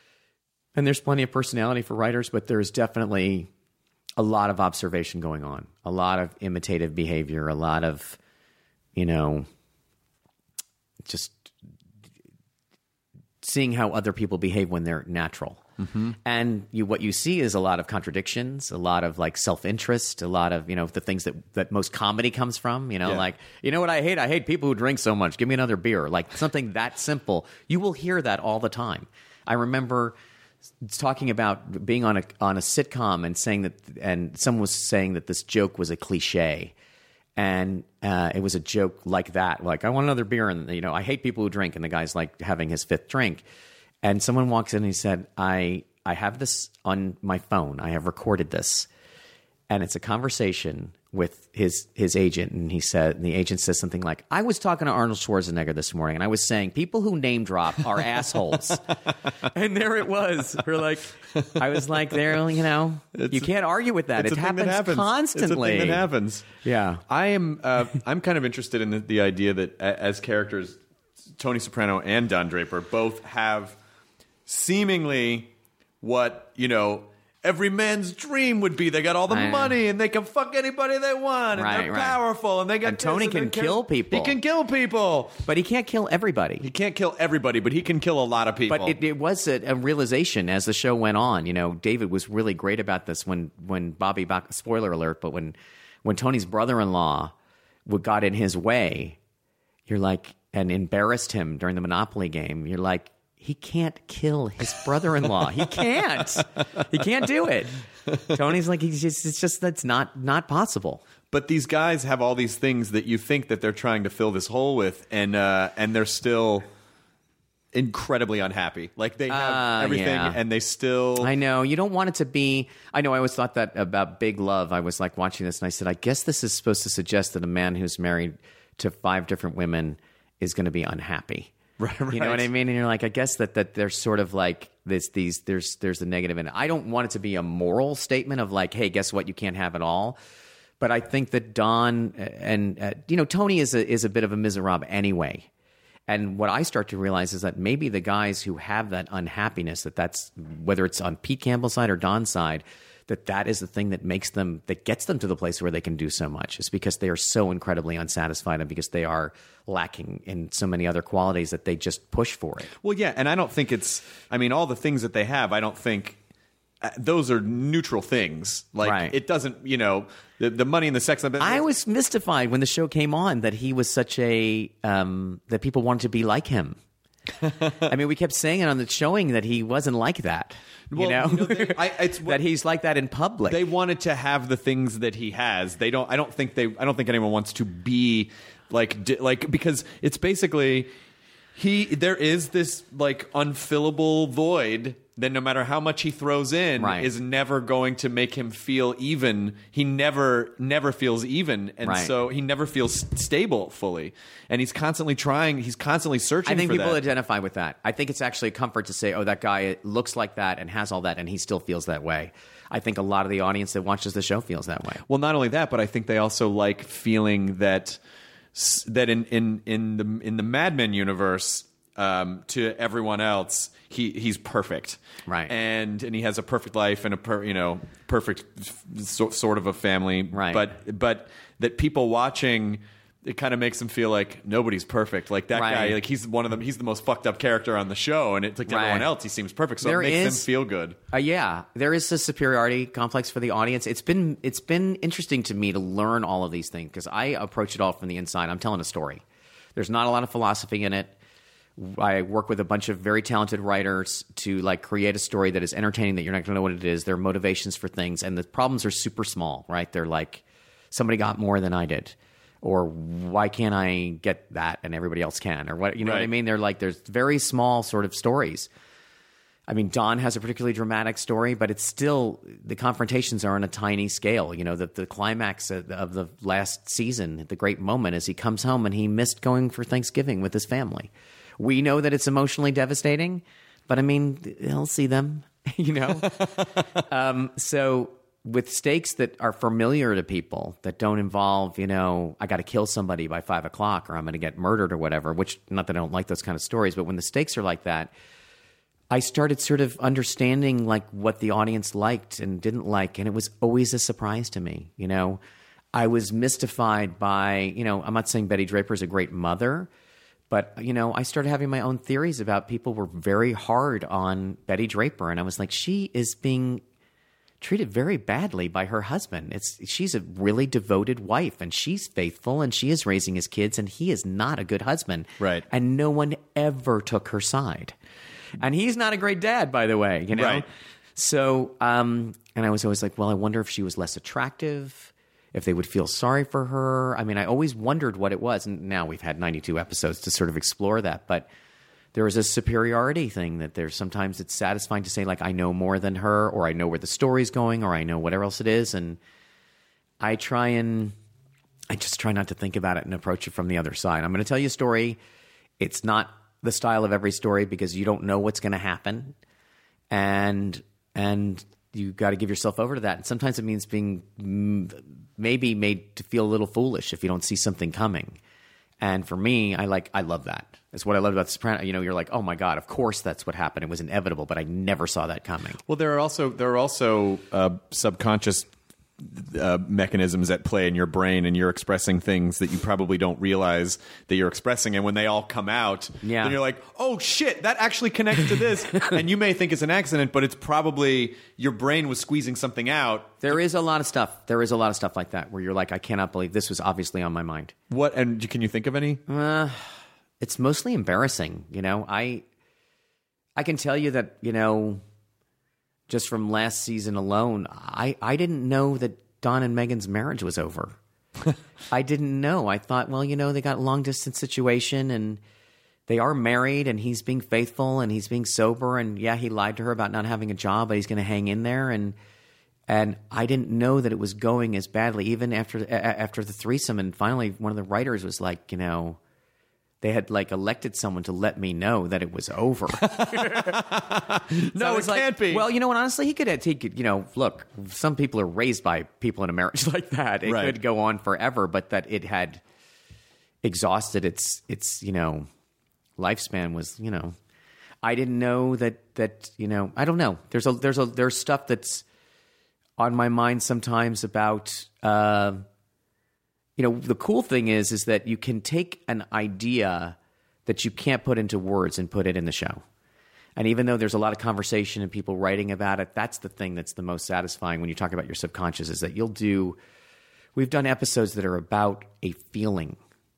and there's plenty of personality for writers, but there's definitely a lot of observation going on, a lot of imitative behavior, a lot of, you know, just seeing how other people behave when they're natural. Mm-hmm. And you, what you see is a lot of contradictions, a lot of like self-interest, a lot of, you know, the things that, that most comedy comes from, you know, Yeah. like, you know what I hate? I hate people who drink so much. Give me another beer. Like something that simple. You will hear that all the time. I remember talking about being on a on a sitcom and saying that, and someone was saying that this joke was a cliche. And uh, it was a joke like that, like, I want another beer, and, you know, I hate people who drink, and the guy's like having his fifth drink. And someone walks in and he said, I I have this on my phone. I have recorded this. And it's a conversation with his his agent. And he said, and the agent says something like, I was talking to Arnold Schwarzenegger this morning, and I was saying people who name drop are assholes. And there it was. We're like, I was like, there, you know, It's you can't argue with that. It's It a thing happens, that happens constantly. It's a thing that happens. Yeah. I am. Uh, I'm kind of interested in the, the idea that a- as characters, Tony Soprano and Don Draper both have seemingly what, you know, every man's dream would be. They got all the I- money, and they can fuck anybody they want, and Right, they're right. powerful, and they got And Tony this, can they kill people. He can kill people. But he can't kill everybody. He can't kill everybody, but he can kill a lot of people. But it, it was a, a realization as the show went on. You know, David was really great about this when when Bobby Bach, spoiler alert, but when when Tony's brother-in-law would got in his way, you're like, and embarrassed him during the Monopoly game. You're like, he can't kill his brother-in-law. He can't. He can't do it. Tony's like, he's just, it's just that's not not possible. But these guys have all these things that you think that they're trying to fill this hole with, and uh, and they're still incredibly unhappy. Like they have Uh, everything, yeah. and they still. I know. You don't want it to be. I know. I always thought that about Big Love. I was like watching this, and I said, I guess this is supposed to suggest that a man who's married to five different women is going to be unhappy. Right, You know right. what I mean? And you're like, I guess that that there's sort of like this. These there's there's the negative in it. I don't want it to be a moral statement of like, hey, guess what? You can't have it all. But I think that Don and uh, you know Tony is a is a bit of a miserable anyway. And what I start to realize is that maybe the guys who have that unhappiness, that that's whether it's on Pete Campbell's side or Don's side, that that is the thing that makes them, that gets them to the place where they can do so much. It's because they are so incredibly unsatisfied and because they are lacking in so many other qualities that they just push for it. Well, yeah, and I don't think it's. I mean, all the things that they have, I don't think uh, those are neutral things. Like Right. it doesn't, you know, the the money and the sex. I was mystified when the show came on that he was such a, um, that people wanted to be like him. I mean, we kept saying it on the showing that he wasn't like that. Well, you know, you know, they- I- it's what- that he's like that in public. They wanted to have the things that he has. They don't. I don't think they. I don't think anyone wants to be like di- like because it's basically he. There is this like unfillable void that no matter how much he throws in Right. is never going to make him feel even. He never never feels even, and Right. so he never feels stable fully. And he's constantly trying. He's constantly searching. I think for people that. identify with that. I think it's actually a comfort to say, oh, that guy looks like that and has all that, and he still feels that way. I think a lot of the audience that watches the show feels that way. Well, not only that, but I think they also like feeling that that in in in the in the Mad Men universe, um, to everyone else, he he's perfect, Right. And and he has a perfect life and a per, you know perfect so, sort of a family, Right. But but that people watching. It kind of makes him feel like nobody's perfect. Like that Right. guy, like he's one of them. He's the most fucked up character on the show, and it's like to Right. everyone else, he seems perfect. So There it makes is- them feel good. Uh, yeah, there is a superiority complex for the audience. It's been it's been interesting to me to learn all of these things because I approach it all from the inside. I'm telling a story. There's not a lot of philosophy in it. I work with a bunch of very talented writers to like create a story that is entertaining, that you're not going to know what it is. Their motivations for things, and the problems are super small, right? They're like somebody got more than I did, or why can't I get that and everybody else can, or what, you know what I Right. mean? They're like there's very small sort of stories. I mean, Don has a particularly dramatic story, but it's still the confrontations are on a tiny scale. You know, the the climax of, of the last season, the great moment is he comes home and he missed going for Thanksgiving with his family. We know that it's emotionally devastating, but I mean, he'll see them, you know? um, so with stakes that are familiar to people that don't involve, you know, I got to kill somebody by five o'clock or I'm going to get murdered or whatever, which not that I don't like those kind of stories, but when the stakes are like that, I started sort of understanding like what the audience liked and didn't like. And it was always a surprise to me, you know? I was mystified by, you know, I'm not saying Betty Draper is a great mother, But, you know, I started having my own theories about people were very hard on Betty Draper. And I was like, she is being treated very badly by her husband. It's she's a really devoted wife, and she's faithful, and she is raising his kids, and he is not a good husband. Right. And no one ever took her side. And he's not a great dad, by the way, you know? Right. So, um, and I was always like, well, I wonder if she was less attractive, if they would feel sorry for her. I mean, I always wondered what it was. And now we've had ninety-two episodes to sort of explore that. But there is a superiority thing that there's sometimes it's satisfying to say, like, I know more than her, or I know where the story's going, or I know whatever else it is. And I try and I just try not to think about it and approach it from the other side. I'm going to tell you a story. It's not the style of every story because you don't know what's going to happen. And, and, you got to give yourself over to that. And sometimes it means being maybe made to feel a little foolish if you don't see something coming. And for me, I like, I love that. That's what I love about Soprano. You know, you're like, oh my God, of course that's what happened. It was inevitable, but I never saw that coming. Well, there are also, there are also uh, subconscious Uh, mechanisms at play in your brain, and you're expressing things that you probably don't realize that you're expressing, and when they all come out, yeah. then you're like, oh shit, that actually connects to this. And you may think it's an accident, but it's probably your brain was squeezing something out. There is a lot of stuff. There is a lot of stuff like that where you're like, I cannot believe this was obviously on my mind. What, and can you think of any? Uh, it's mostly embarrassing. You know, I, I can tell you that, you know, just from last season alone, I, I didn't know that Don and Megan's marriage was over. I didn't know. I thought, well, you know, they got a long distance situation and they are married and he's being faithful and he's being sober. And yeah, he lied to her about not having a job, but he's going to hang in there. And and I didn't know that it was going as badly, even after after the threesome. And finally, one of the writers was like, you know, they had like elected someone to let me know that it was over. No, so it like, can't be. Well, you know what? Honestly, he could, he could, you know, look, some people are raised by people in a marriage like that. It Right. could go on forever, but that it had exhausted its, its, you know, lifespan was, you know, I didn't know that, that, you know, I don't know. There's a, there's a, there's stuff that's on my mind sometimes about, uh, you know, the cool thing is, is that you can take an idea that you can't put into words and put it in the show. And even though there's a lot of conversation and people writing about it, that's the thing that's the most satisfying when you talk about your subconscious is that you'll do, we've done episodes that are about a feeling.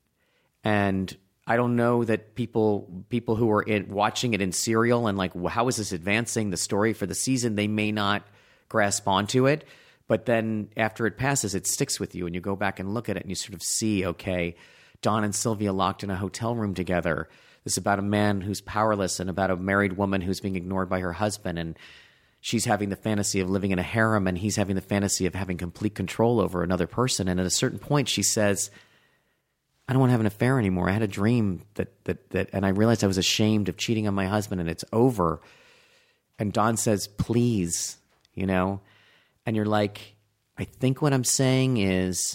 And I don't know that people, people who are in, watching it in serial and like, how is this advancing the story for the season? They may not grasp onto it. But then after it passes, it sticks with you and you go back and look at it and you sort of see, okay, Don and Sylvia locked in a hotel room together. This is about a man who's powerless and about a married woman who's being ignored by her husband. And she's having the fantasy of living in a harem and he's having the fantasy of having complete control over another person. And at a certain point, she says, I don't want to have an affair anymore. I had a dream that, that, that, and I realized I was ashamed of cheating on my husband and it's over. And Don says, please, you know, and you're like, I think what I'm saying is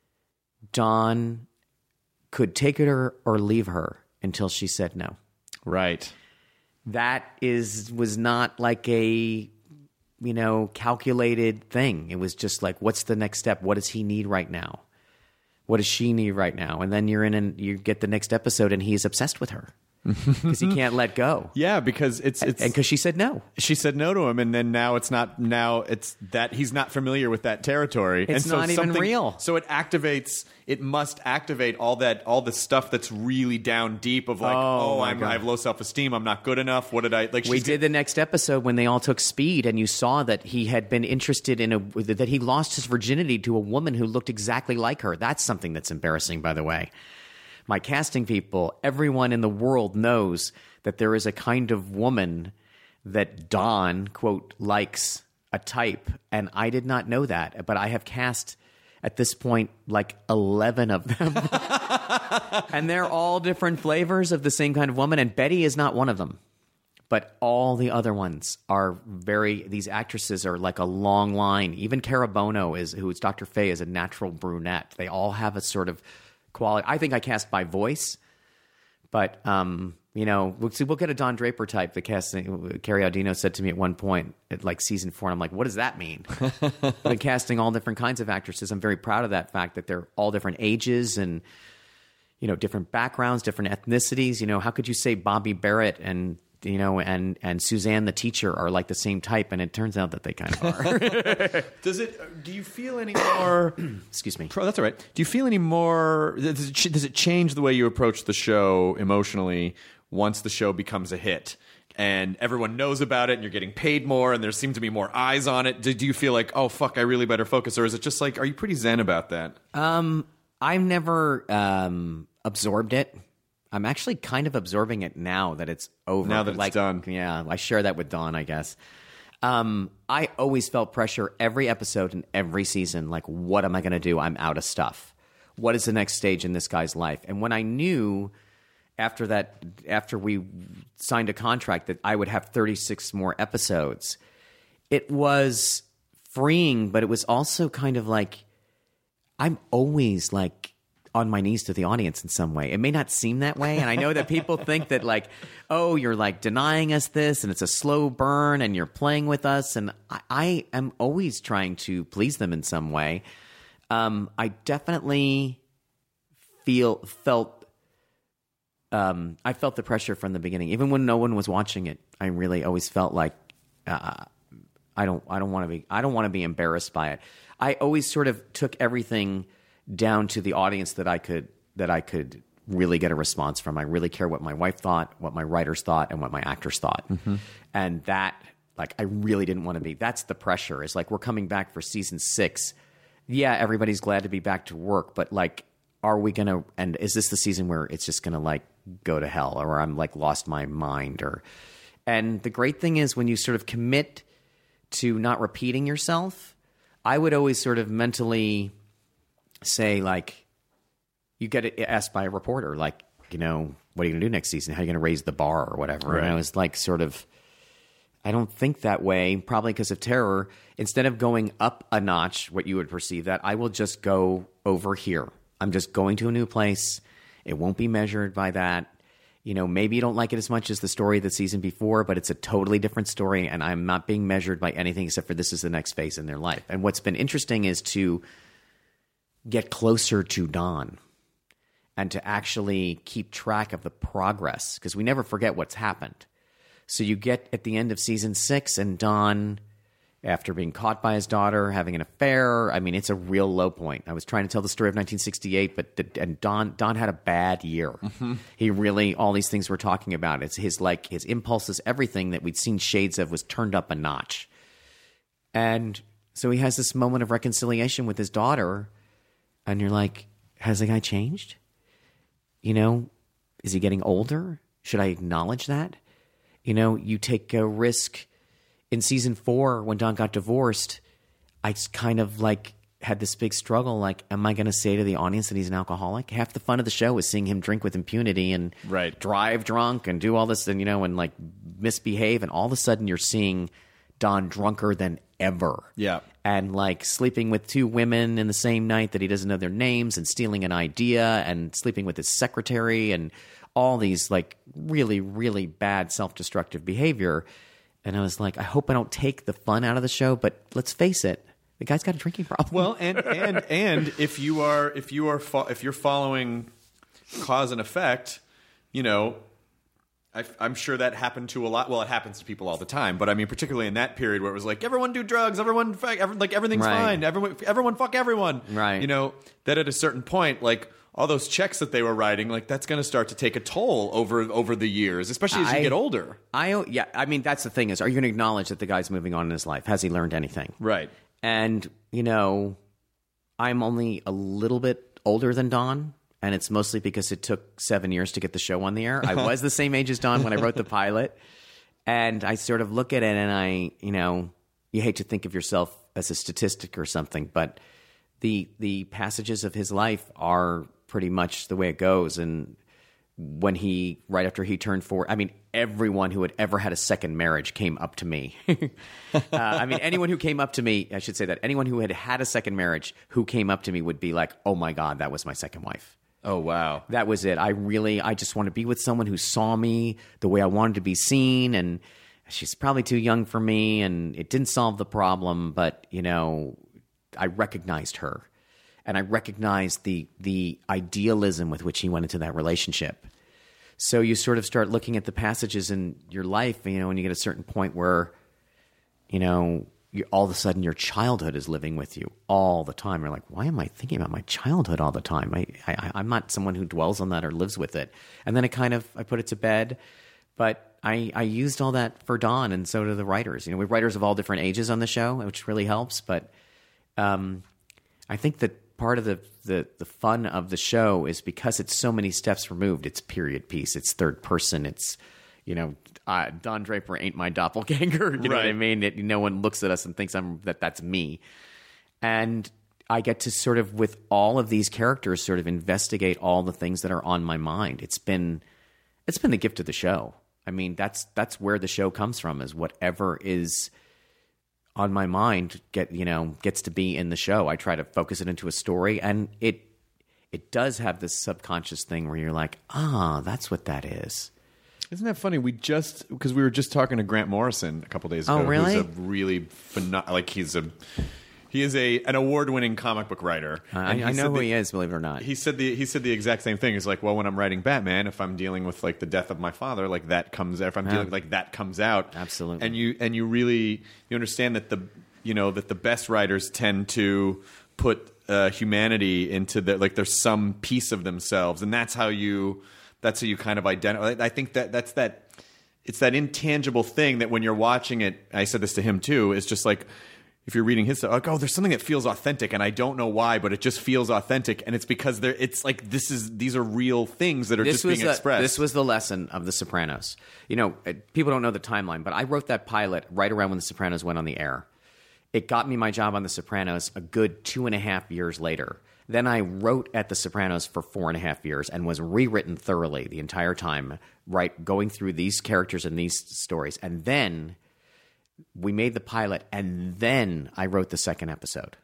Dawn could take it or, or leave her until she said no. Right. That is was not like a, you know, calculated thing. It was just like, what's the next step? What does he need right now? What does she need right now? And then you're in and you get the next episode and he's obsessed with her. Because he can't let go. Yeah, because it's it's and because she said no. She said no to him, and then now it's not. Now it's that he's not familiar with that territory. It's and so not even something- real. So it activates. It must activate all that, all the stuff that's really down deep of like, Oh, oh, my I'm, God. I have low self esteem. I'm not good enough. What did I like? We she's- did the next episode when they all took speed, and you saw that he had been interested in a that he lost his virginity to a woman who looked exactly like her. That's something that's embarrassing, by the way. My casting people, everyone in the world knows that there is a kind of woman that Don, quote, likes, a type. And I did not know that. But I have cast, at this point, like eleven of them. And they're all different flavors of the same kind of woman. And Betty is not one of them. But all the other ones are very, these actresses are like a long line. Even Cara Bono, is, who is Doctor Faye, is a natural brunette. They all have a sort of quality. I think I cast by voice. But, um, you know, we'll, see, we'll get a Don Draper type. The casting, Carrie Audino said to me at one point, at like season four, and I'm like, what does that mean? I've been casting all different kinds of actresses. I'm very proud of that fact that they're all different ages and, you know, different backgrounds, different ethnicities. You know, how could you say Bobby Barrett and you know, and, and Suzanne the teacher are like the same type, and it turns out that they kind of are. Does it? Do you feel any more? Excuse me. That's all right. Do you feel any more? Does it, does it change the way you approach the show emotionally once the show becomes a hit and everyone knows about it, and you're getting paid more, and there seem to be more eyes on it? Do, do you feel like, oh fuck, I really better focus, or is it just like, are you pretty zen about that? Um, I've never um absorbed it. I'm actually kind of absorbing it now that it's over. Now that it's like, done. Yeah, I share that with Dawn, I guess. Um, I always felt pressure every episode and every season. Like, what am I going to do? I'm out of stuff. What is the next stage in this guy's life? And when I knew after that, after we signed a contract that I would have thirty-six more episodes, it was freeing, but it was also kind of like, I'm always like, on my knees to the audience in some way. It may not seem that way, and I know that people think that like, oh, you're like denying us this, and it's a slow burn, and you're playing with us, and I, I am always trying to please them in some way. Um, I definitely feel felt um, I felt the pressure from the beginning, even when no one was watching it. I really always felt like uh, I don't I don't want to be I don't want to be embarrassed by it. I always sort of took everything down to the audience that I could that I could really get a response from. I really care what my wife thought, what my writers thought, and what my actors thought. Mm-hmm. And that, like, I really didn't want to be. That's the pressure. It's like, we're coming back for season six. Yeah, everybody's glad to be back to work, but like, are we going to, and is this the season where it's just going to like go to hell, or I'm like lost my mind? Or, and the great thing is when you sort of commit to not repeating yourself, I would always sort of mentally say, like, you get asked by a reporter, like, you know, what are you going to do next season? How are you going to raise the bar or whatever? Right. And I was like, sort of, I don't think that way, probably because of terror. Instead of going up a notch, what you would perceive that, I will just go over here. I'm just going to a new place. It won't be measured by that. You know, maybe you don't like it as much as the story of the season before, but it's a totally different story, and I'm not being measured by anything except for this is the next phase in their life. And what's been interesting is to get closer to Dawn and to actually keep track of the progress, because we never forget what's happened. So you get at the end of season six, and Dawn, after being caught by his daughter, having an affair, I mean, it's a real low point. I was trying to tell the story of nineteen sixty-eight, but the, and Don Don had a bad year. Mm-hmm. He really, all these things we're talking about, it's his like his impulses, everything that we'd seen shades of was turned up a notch. And so he has this moment of reconciliation with his daughter, and you're like, has the guy changed? You know, is he getting older? Should I acknowledge that? You know, you take a risk. In season four, when Don got divorced, I kind of like had this big struggle. Like, am I going to say to the audience that he's an alcoholic? Half the fun of the show is seeing him drink with impunity and right. drive drunk and do all this, and you know, and like misbehave. And all of a sudden, you're seeing Don drunker than ever. Yeah, and like sleeping with two women in the same night that he doesn't know their names, and stealing an idea, and sleeping with his secretary, and all these like really, really bad self-destructive behavior. And I was like, I hope I don't take the fun out of the show, but let's face it, the guy's got a drinking problem. Well, and and and if you are if you are fo- if you're following cause and effect, you know, I, I'm sure that happened to a lot. Well, it happens to people all the time, but I mean, particularly in that period where it was like everyone do drugs, everyone fuck, every, like everything's right. fine, everyone everyone fuck everyone, right? You know, that at a certain point, like, all those checks that they were writing, like, that's going to start to take a toll over over the years, especially as you I, get older. I yeah, I mean, that's the thing is, are you going to acknowledge that the guy's moving on in his life? Has he learned anything? Right. And, you know, I'm only a little bit older than Don, and it's mostly because it took seven years to get the show on the air. I was the same age as Don when I wrote the pilot, and I sort of look at it and I, you know, you hate to think of yourself as a statistic or something, but the the passages of his life are pretty much the way it goes. And when he, right after he turned four, I mean, everyone who had ever had a second marriage came up to me. uh, I mean, anyone who came up to me, I should say that, anyone who had had a second marriage who came up to me would be like, oh my God, that was my second wife. Oh, wow. That was it. I really, I just want to be with someone who saw me the way I wanted to be seen. And she's probably too young for me, and it didn't solve the problem, but, you know, I recognized her. and I recognized the the idealism with which he went into that relationship. So you sort of start looking at the passages in your life, you know, when you get a certain point where, you know, you, all of a sudden your childhood is living with you all the time. You're like, why am I thinking about my childhood all the time? I, I, I'm not someone who dwells on that or lives with it. And then it kind of, I put it to bed. But I, I used all that for Don, and so do the writers. You know, we have writers of all different ages on the show, which really helps. But um, I think that part of the, the, the fun of the show is because it's so many steps removed. It's period piece. It's third person. It's, you know, uh, Don Draper ain't my doppelganger. You know Right. what I mean? It, no one looks at us and thinks I'm that that's me. And I get to sort of, with all of these characters, sort of investigate all the things that are on my mind. It's been it's been the gift of the show. I mean, that's that's where the show comes from, is whatever is on my mind get you know gets to be in the show. I try to focus it into a story, and it it does have this subconscious thing where you're like, ah, that's what that is. Isn't that funny? We just because we were just talking to Grant Morrison a couple days ago. Oh, really? Who's a really pheno- like he's a he is a an award-winning comic book writer. I, And I know said who the- he is, believe it or not. He said the he said the exact same thing. He's like, well, when I'm writing Batman, if I'm dealing with like the death of my father, like that comes out. If I'm Yeah. dealing like that comes out. Absolutely. And you and you really you understand that the you know that the best writers tend to put uh, humanity into the like there's some piece of themselves, and that's how you that's how you kind of identify. I think that that's that. It's that intangible thing that when you're watching it, I said this to him too, is just like if you're reading his stuff, like, oh, there's something that feels authentic, and I don't know why, but it just feels authentic, and it's because they're it's like this is these are real things that are This just was being the, expressed. This was the lesson of The Sopranos. You know, uh, people don't know the timeline, but I wrote that pilot right around when The Sopranos went on the air. It got me my job on The Sopranos a good two and a half years later. Then I wrote at The Sopranos for four and a half years and was rewritten thoroughly the entire time, right, going through these characters and these stories. And then we made the pilot, and then I wrote the second episode.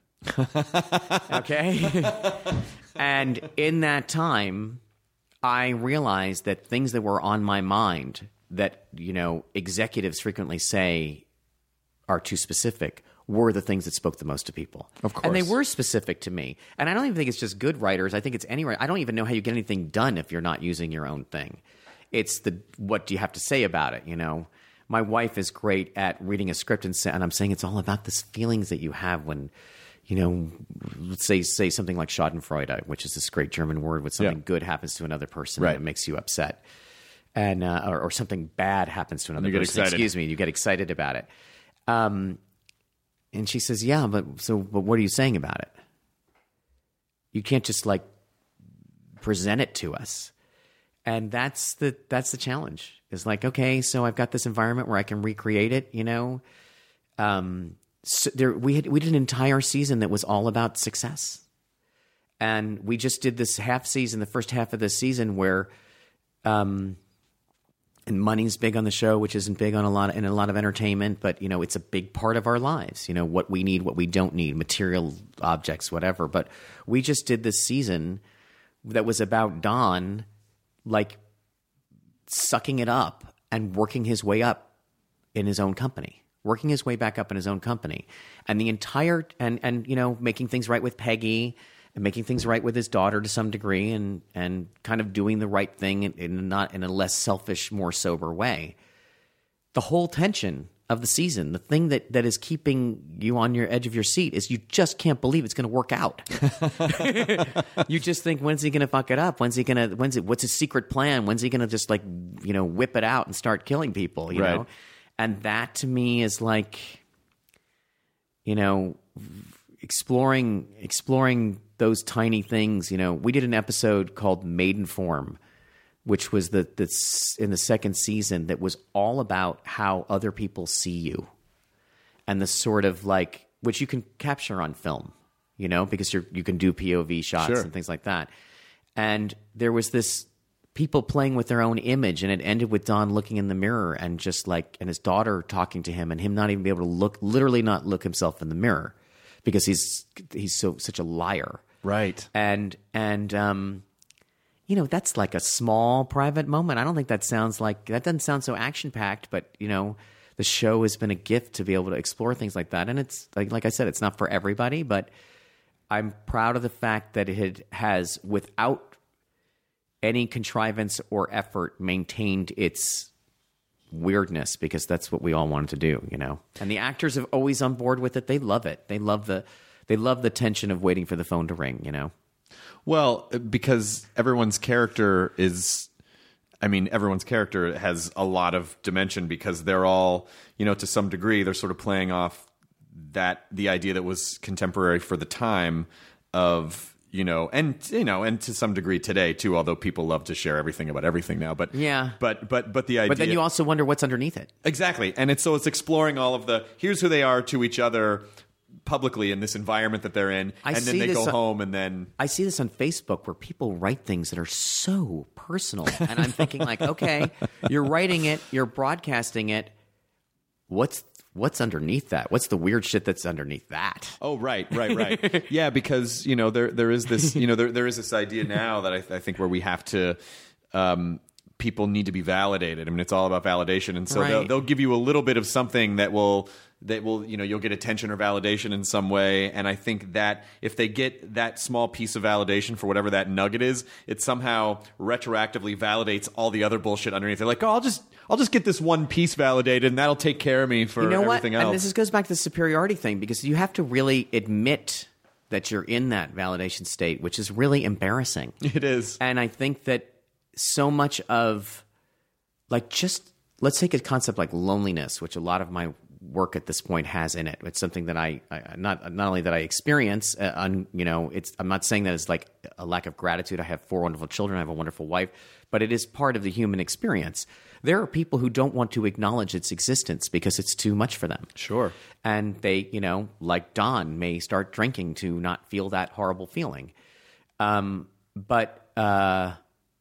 Okay? And in that time, I realized that things that were on my mind that, you know, executives frequently say are too specific were the things that spoke the most to people. Of course. And they were specific to me. And I don't even think it's just good writers. I think it's any writer. I don't even know how you get anything done if you're not using your own thing. It's the what do you have to say about it, you know? My wife is great at reading a script and, say, and I'm saying it's all about this feelings that you have when, you know, let's say say something like Schadenfreude, which is this great German word when something Yeah. good happens to another person Right. and it makes you upset. And uh, or, or something bad happens to another You get person. excited. Excuse me, you get excited about it. Um, and she says, "Yeah, but so, but what are you saying about it? You can't just like present it to us." And that's the that's the challenge. It's like, okay, so I've got this environment where I can recreate it. You know, um, so there we had we did an entire season that was all about success, and we just did this half season, the first half of the season where. Um, And money's big on the show, which isn't big on a lot of, in a lot of entertainment, but you know it's a big part of our lives. You know what we need, what we don't need, material objects, whatever. But we just did this season that was about Don, like sucking it up and working his way up in his own company, working his way back up in his own company, and the entire and and you know making things right with Peggy. And making things right with his daughter to some degree, and and kind of doing the right thing in, in not in a less selfish, more sober way. The whole tension of the season, the thing that, that is keeping you on your edge of your seat, is you just can't believe it's going to work out. You just think, when's he going to fuck it up? When's he going to? When's it? What's his secret plan? When's he going to just like you know whip it out and start killing people? You Right. know, and that to me is like, you know, exploring exploring. Those tiny things, you know, we did an episode called Maiden Form, which was the, the in the second season that was all about how other people see you and the sort of like, which you can capture on film, you know, because you're, you can do P O V shots Sure. and things like that. And there was this people playing with their own image, and it ended with Don looking in the mirror and just like, and his daughter talking to him and him not even be able to look, literally not look himself in the mirror because he's, he's so, such a liar. Right. And and um, you know, that's like a small private moment. I don't think that sounds like that doesn't sound so action packed, but you know, the show has been a gift to be able to explore things like that. And it's like like I said, it's not for everybody, but I'm proud of the fact that it has, without any contrivance or effort, maintained its weirdness, because that's what we all wanted to do, you know. And the actors are always on board with it. They love it. They love the they love the tension of waiting for the phone to ring, you know. Well, because everyone's character is, I mean, everyone's character has a lot of dimension, because they're all, you know, to some degree, they're sort of playing off that the idea that was contemporary for the time of, you know, and you know, and to some degree today too, although people love to share everything about everything now. But yeah, but but but the idea. But then you also wonder what's underneath it. Exactly, and it's so it's exploring all of the here's who they are to each other publicly in this environment that they're in, I and then see they this go on- home and then I see this on Facebook where people write things that are so personal, and I'm thinking like, okay, you're writing it, you're broadcasting it. What's What's underneath that? What's the weird shit that's underneath that? Oh, right, right, right. Yeah, because, you know, there there is this, you know, there there is this idea now that I, th- I think where we have to, um, people need to be validated. I mean, it's all about validation, and so Right. they'll, they'll give you a little bit of something that will that will, you know, you'll get attention or validation in some way. And I think that if they get that small piece of validation for whatever that nugget is, it somehow retroactively validates all the other bullshit underneath. They're like, oh, I'll just I'll just get this one piece validated, and that'll take care of me for You know what? everything else. And this is, goes back to the superiority thing, because you have to really admit that you're in that validation state, which is really embarrassing. It is. And I think that so much of, like, just let's take a concept like loneliness, which a lot of my work at this point has in it. It's something that I, I not not only that I experience, uh, on, you know, it's I'm not saying that it's like a lack of gratitude. I have four wonderful children. I have a wonderful wife, but it is part of the human experience. There are people who don't want to acknowledge its existence because it's too much for them. Sure. And they, you know, like Don, may start drinking to not feel that horrible feeling. Um, but uh,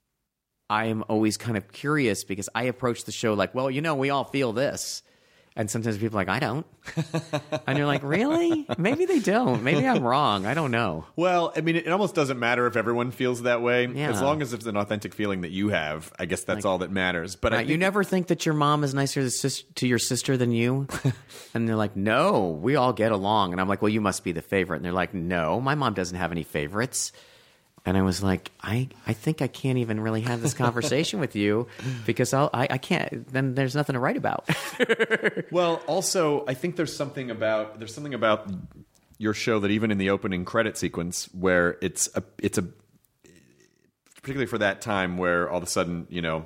I am always kind of curious, because I approach the show like, well, you know, we all feel this. And sometimes people are like, I don't. And you're like, really? Maybe they don't. Maybe I'm wrong. I don't know. Well, I mean, it almost doesn't matter if everyone feels that way. Yeah. As long as it's an authentic feeling that you have, I guess that's Like- all that matters. But I Right, think, you never think that your mom is nicer to sis- to your sister than you? And they're like, no, we all get along. And I'm like, well, you must be the favorite. And they're like, no, my mom doesn't have any favorites. And I was like, I, I think I can't even really have this conversation with you, because I'll, I, I can't, then there's nothing to write about. well, also, I think there's something about there's something about your show that even in the opening credit sequence, where it's a it's a particularly for that time where all of a sudden, you know,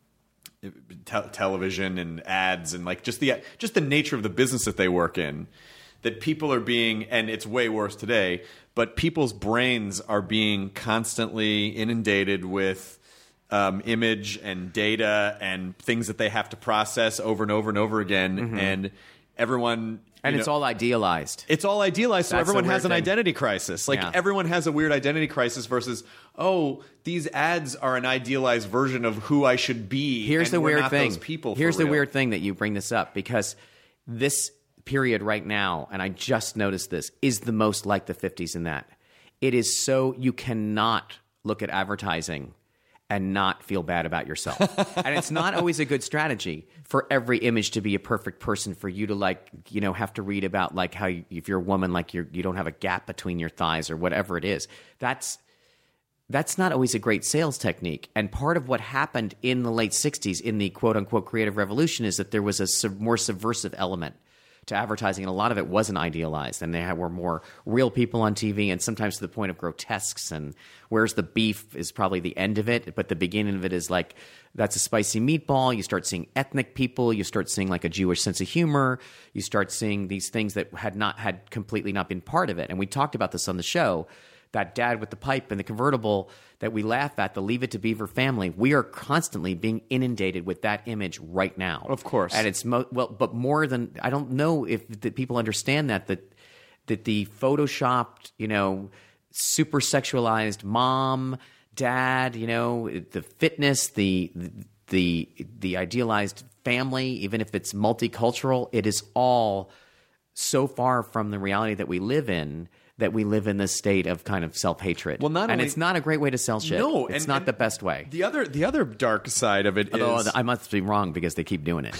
te- television and ads and like just the just the nature of the business that they work in, that people are being, and it's way worse today, but people's brains are being constantly inundated with um, image and data and things that they have to process over and over and over again, Mm-hmm. and everyone. And you it's know, all idealized. it's all idealized, so That's the everyone has weird an thing. identity crisis. Like, Yeah. everyone has a weird identity crisis versus, oh, these ads are an idealized version of who I should be. Here's and the we're weird not thing. Those people for Here's the real. weird thing that you bring this up, because this period right now, and I just noticed this, is the most like the fifties in that. It is so, you cannot look at advertising and not feel bad about yourself. And it's not always a good strategy for every image to be a perfect person, for you to, like, you know, have to read about like how you, if you're a woman, like you're, you don't have a gap between your thighs or whatever it is. That's That's not always a great sales technique. And part of what happened in the late sixties in the quote-unquote creative revolution is that there was a sub- more subversive element to advertising, and a lot of it wasn't idealized, and they had, were more real people on T V, and sometimes to the point of grotesques. And Where's the Beef is probably the end of it, but the beginning of it is like, that's a spicy meatball. You start seeing ethnic people. You start seeing like a Jewish sense of humor. You start seeing these things that had not had completely not been part of it. And we talked about this on the show. That dad with the pipe and the convertible that we laugh at, the Leave It to Beaver family, we are constantly being inundated with that image right now. Of course. And it's, mo- well, but more than, I don't know if the people understand that, that, that the photoshopped, you know, super sexualized mom, dad, you know, the fitness, the, the, the idealized family, even if it's multicultural, it is all so far from the reality that we live in, that we live in this state of kind of self-hatred. Well, not and only- it's not a great way to sell shit. No, it's and- not and the best way. The other, the other dark side of it Although is, I must be wrong because they keep doing it.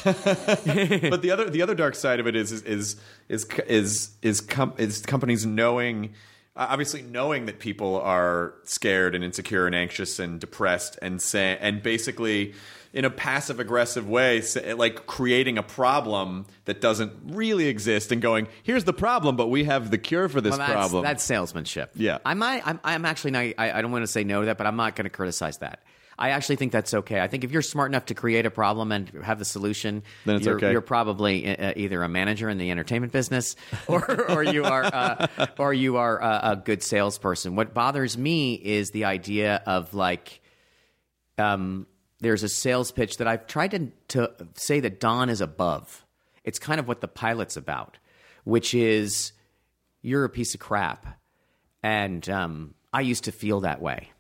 but the other, the other dark side of it is, is, is, is, is, is, com- is companies knowing obviously knowing that people are scared and insecure and anxious and depressed and say, and basically in a passive aggressive way, say, like creating a problem that doesn't really exist and going, here's the problem, but we have the cure for this well, that's, problem. That's salesmanship. Yeah. I might, I'm, I'm actually not, I, I don't want to say no to that, but I'm not going to criticize that. I actually think that's okay. I think if you're smart enough to create a problem and have the solution, then it's you're, okay. You're probably uh, either a manager in the entertainment business, or, or you are, uh, or you are a, a good salesperson. What bothers me is the idea of like, um, there's a sales pitch that I've tried to, to say that Don is above. It's kind of what the pilot's about, which is you're a piece of crap, and um, I used to feel that way.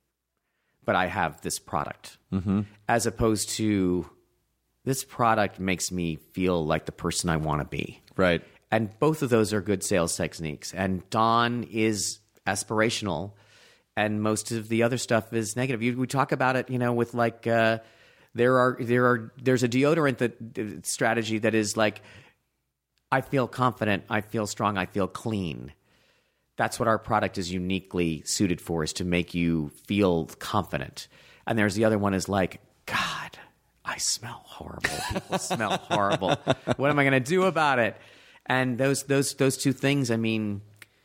But I have this product, mm-hmm. as opposed to this product makes me feel like the person I want to be. Right. And both of those are good sales techniques. And Don is aspirational, and most of the other stuff is negative. You, we talk about it, you know, with like uh, there are there are there's a deodorant that uh, strategy that is like, I feel confident, I feel strong, I feel clean. That's what our product is uniquely suited for, is to make you feel confident. And there's the other one is like, God, I smell horrible. People smell horrible. What am I going to do about it? And those those those two things, I mean,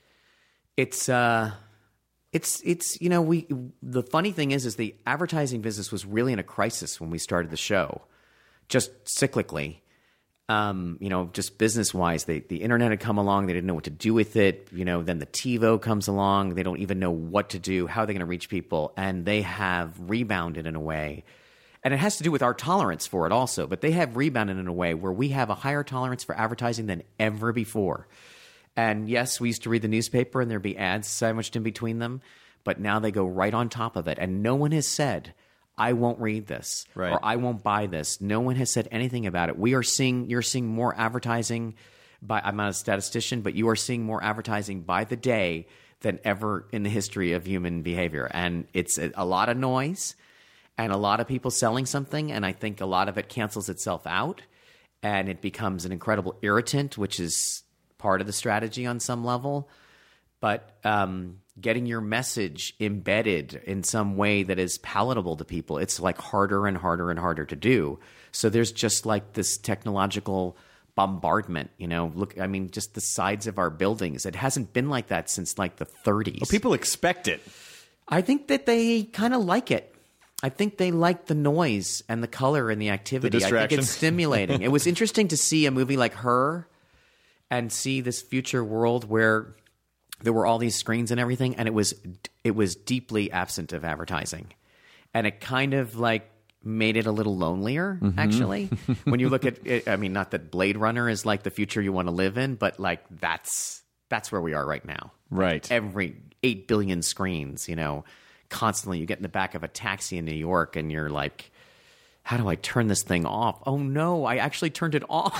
it's uh, it's it's you know, we the funny thing is is the advertising business was really in a crisis when we started the show, just cyclically. Um, you know, just business-wise, they, the internet had come along. They didn't know what to do with it. You know, then the TiVo comes along. They don't even know what to do. How are they going to reach people? And they have rebounded in a way. And it has to do with our tolerance for it also. But they have rebounded in a way where we have a higher tolerance for advertising than ever before. And yes, we used to read the newspaper and there'd be ads sandwiched in between them. But now they go right on top of it. And no one has said, I won't read this, right. or I won't buy this. No one has said anything about it. We are seeing, you're seeing more advertising by, I'm not a statistician, but you are seeing more advertising by the day than ever in the history of human behavior. And it's a, a lot of noise and a lot of people selling something. And I think a lot of it cancels itself out and it becomes an incredible irritant, which is part of the strategy on some level. But, um, getting your message embedded in some way that is palatable to people, it's like harder and harder and harder to do. So there's just like this technological bombardment, you know, look, I mean, just the sides of our buildings. It hasn't been like that since like the thirties. Well, people expect it. I think that they kind of like it. I think they like the noise and the color and the activity. The I think it's stimulating. It was interesting to see a movie like Her and see this future world where there were all these screens and everything, and it was it was deeply absent of advertising. And it kind of like made it a little lonelier, mm-hmm. actually. When you look at it, I mean, not that Blade Runner is like the future you want to live in, but like that's that's where we are right now. Right. Every eight billion screens, you know, constantly you get in the back of a taxi in New York and you're like, how do I turn this thing off? Oh, no, I actually turned it on.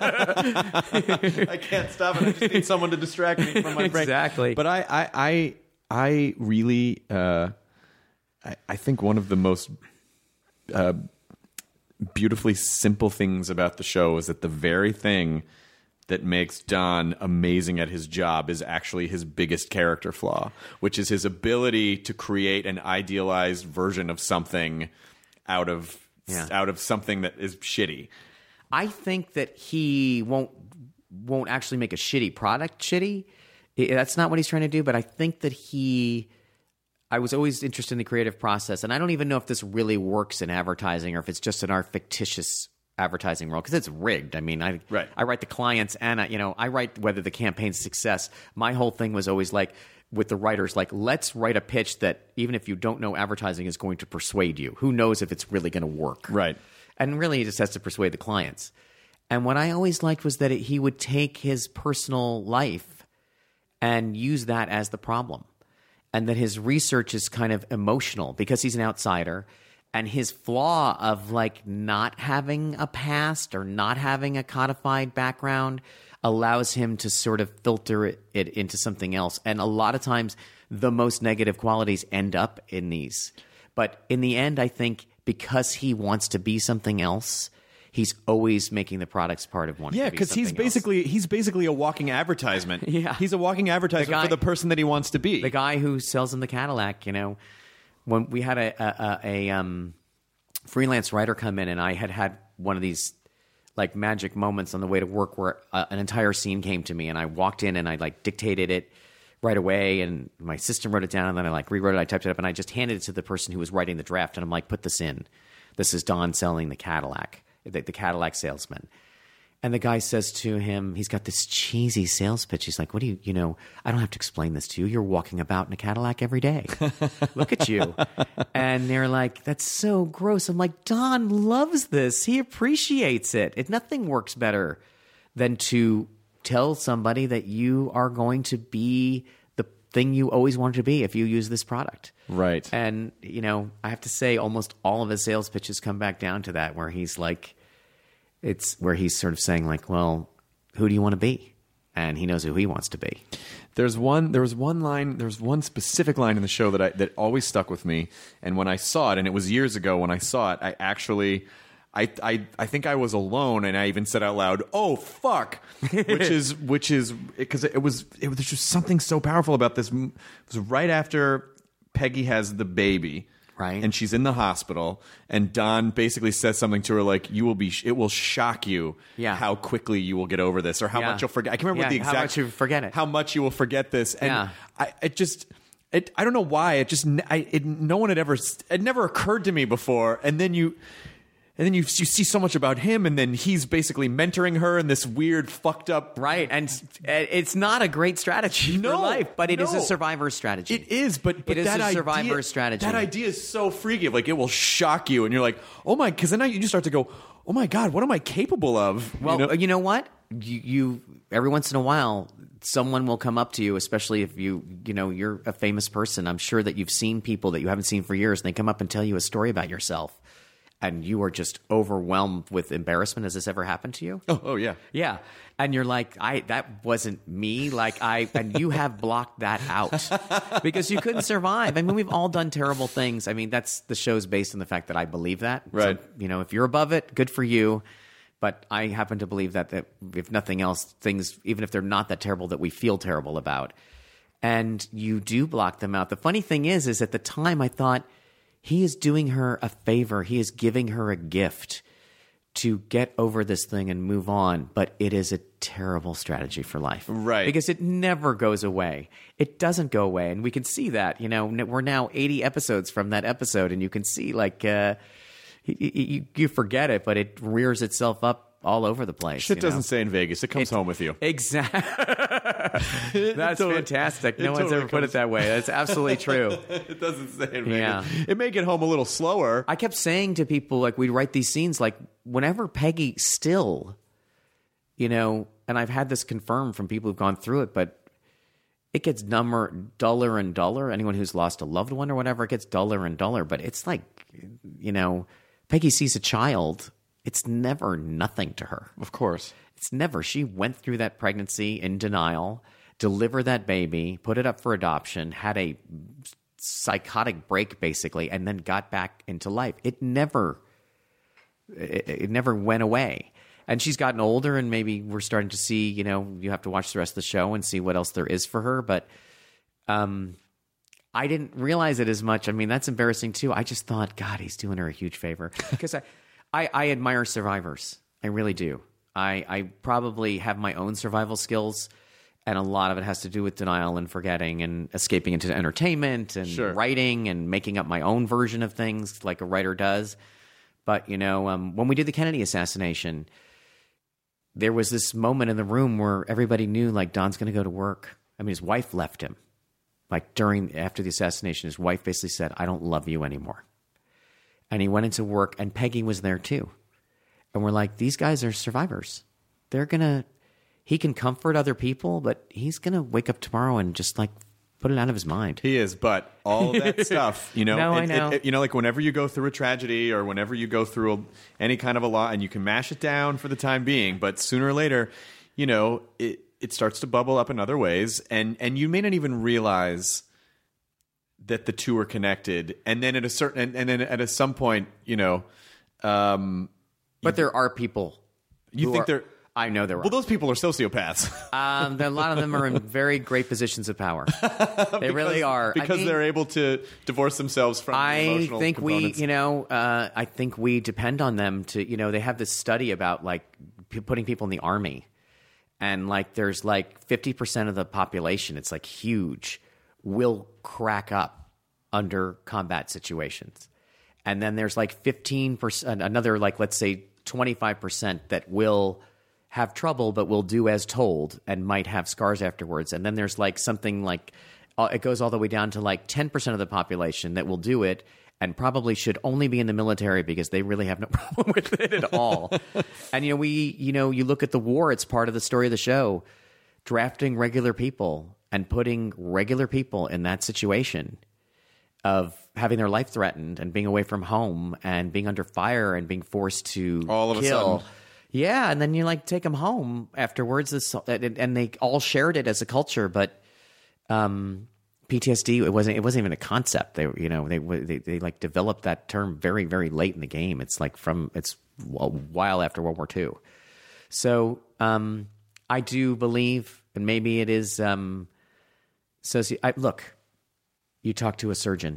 I can't stop it. I just need someone to distract me from my brain. Exactly. But I, I, I, I really, uh, I, I think one of the most uh, beautifully simple things about the show is that the very thing that makes Don amazing at his job is actually his biggest character flaw, which is his ability to create an idealized version of something out of Yeah. out of something that is shitty. I think that he won't won't actually make a shitty product shitty. That's not what he's trying to do, but I think that he I was always interested in the creative process, and I don't even know if this really works in advertising or if it's just in our fictitious advertising world, because it's rigged. I mean, I right. I write the clients and I, you know, I write whether the campaign's a success. My whole thing was always like with the writers, like, let's write a pitch that even if you don't know advertising is going to persuade you. Who knows if it's really going to work? Right. And really he just has to persuade the clients. And what I always liked was that it, he would take his personal life and use that as the problem. And that his research is kind of emotional because he's an outsider. And his flaw of like not having a past or not having a codified background allows him to sort of filter it, it into something else. And a lot of times the most negative qualities end up in these. But in the end, I think because he wants to be something else, he's always making the products part of one. Yeah, because he's basically he's basically a walking advertisement. Yeah. He's a walking advertisement The guy- for the person that he wants to be. The guy who sells him the Cadillac, you know, when we had a a, a, a um, freelance writer come in, and I had had one of these like magic moments on the way to work where uh, an entire scene came to me, and I walked in and I like dictated it right away, and my assistant wrote it down, and then I like rewrote it, I typed it up, and I just handed it to the person who was writing the draft, and I'm like, put this in. This is Don selling the Cadillac, the, the Cadillac salesman. And the guy says to him, he's got this cheesy sales pitch. He's like, what do you, you know, I don't have to explain this to you. You're walking about in a Cadillac every day. Look at you. And they're like, that's so gross. I'm like, Don loves this. He appreciates it. It nothing works better than to tell somebody that you are going to be the thing you always wanted to be if you use this product. Right. And, you know, I have to say almost all of his sales pitches come back down to that, where he's like, it's where he's sort of saying like, well, who do you want to be? And he knows who he wants to be. There's one. There was one line. There was one specific line in the show that I that always stuck with me. And when I saw it, and it was years ago when I saw it, I actually, I I I think I was alone, and I even said out loud, "Oh fuck," which is which is because it was it was just something so powerful about this. It was right after Peggy has the baby. Right. And she's in the hospital, and Don basically says something to her like, "You will be. It will shock you, Yeah. how quickly you will get over this, or how Yeah. much you'll forget." I can't remember Yeah, what the how exact. much you forget it. How much you will forget this, and Yeah. I, it just, it, I don't know why. It just, I, it, no one had ever. It never occurred to me before, and then you. And then you you see so much about him, and then he's basically mentoring her in this weird, fucked up. Right. And it's not a great strategy No, for life, but it is no. a survivor's strategy. It is, but, but It is that a survivor's idea, strategy. That idea is so freaky. Like it will shock you, and you're like, oh my, because then you start to go, oh my god, what am I capable of? Well, you know? you know what? You, you every once in a while, someone will come up to you, especially if you you know you're a famous person. I'm sure that you've seen people that you haven't seen for years, and they come up and tell you a story about yourself. And you are just overwhelmed with embarrassment. Has this ever happened to you? oh, oh yeah. Yeah. And you're like, I that wasn't me. Like I and you have blocked that out because you couldn't survive. I mean, we've all done terrible things. I mean, that's the show's based on the fact that I believe that. Right. So, you know, if you're above it, good for you. But I happen to believe that that if nothing else, things, even if they're not that terrible, that we feel terrible about. And you do block them out. The funny thing is, is at the time I thought, he is doing her a favor. He is giving her a gift to get over this thing and move on. But it is a terrible strategy for life. Right. Because it never goes away. It doesn't go away. And we can see that. You know, we're now eighty episodes from that episode. And you can see, like, uh, you, you forget it, but it rears itself up all over the place. Shit you know? doesn't stay in Vegas. It comes It- home with you. Exactly. That's totally- fantastic. No it one's totally ever put comes- it that way. That's absolutely true. It doesn't stay in Vegas. Yeah. It may get home a little slower. I kept saying to people, like, we'd write these scenes, like, whenever Peggy still, you know, and I've had this confirmed from people who've gone through it, but it gets dumber, duller and duller. Anyone who's lost a loved one or whatever, it gets duller and duller. But it's like, you know, Peggy sees a child. It's never nothing to her. Of course. It's never. She went through that pregnancy in denial, delivered that baby, put it up for adoption, had a psychotic break basically, and then got back into life. It never, it, it never went away. And she's gotten older, and maybe we're starting to see, you know, you have to watch the rest of the show and see what else there is for her. But um, I didn't realize it as much. I mean, that's embarrassing too. I just thought, God, he's doing her a huge favor because I, I, I admire survivors. I really do. I, I probably have my own survival skills, and a lot of it has to do with denial and forgetting and escaping into entertainment and Sure. writing and making up my own version of things like a writer does. But, you know, um, when we did the Kennedy assassination, there was this moment in the room where everybody knew, like, Don's going to go to work. I mean, his wife left him. Like, during, after the assassination, his wife basically said, I don't love you anymore. And he went into work, and Peggy was there too. And we're like, these guys are survivors. They're going to, he can comfort other people, but he's going to wake up tomorrow and just like put it out of his mind. He is, but all of that stuff, you know, No, I it- know. it- it- you know, like whenever you go through a tragedy or whenever you go through a, any kind of a lot, and you can mash it down for the time being, but sooner or later, you know, it, it starts to bubble up in other ways, and, and you may not even realize that the two are connected. And then at a certain, and, and then at a, some point, you know, um, But there are people. You who think are- they're I know there are. well? Those people are sociopaths Um, there- a lot of them are in very great positions of power. They really are. I because mean, they're able to divorce themselves from. the I emotional think components. we, you know, uh, I think we depend on them to, you know, they have this study about like p- putting people in the army, and like there's like fifty percent of the population, it's like huge, will crack up under combat situations, and then there's like fifteen percent, another like let's say twenty-five percent that will have trouble but will do as told and might have scars afterwards, and then there's like something like uh, it goes all the way down to like ten percent of the population that will do it and probably should only be in the military because they really have no problem with it at all. And, you know, we, you know, you look at the war, it's part of the story of the show, drafting regular people and putting regular people in that situation of having their life threatened and being away from home and being under fire and being forced to All of a kill. sudden. Yeah, and then you like take them home afterwards, this- and they all shared it as a culture. But um, P T S D, it wasn't. It wasn't even a concept. They, you know, they, they they like developed that term very, very late in the game. It's like from it's a while after World War Two. So um, I do believe, and maybe it is. Um, soci- I, look, you talk to a surgeon.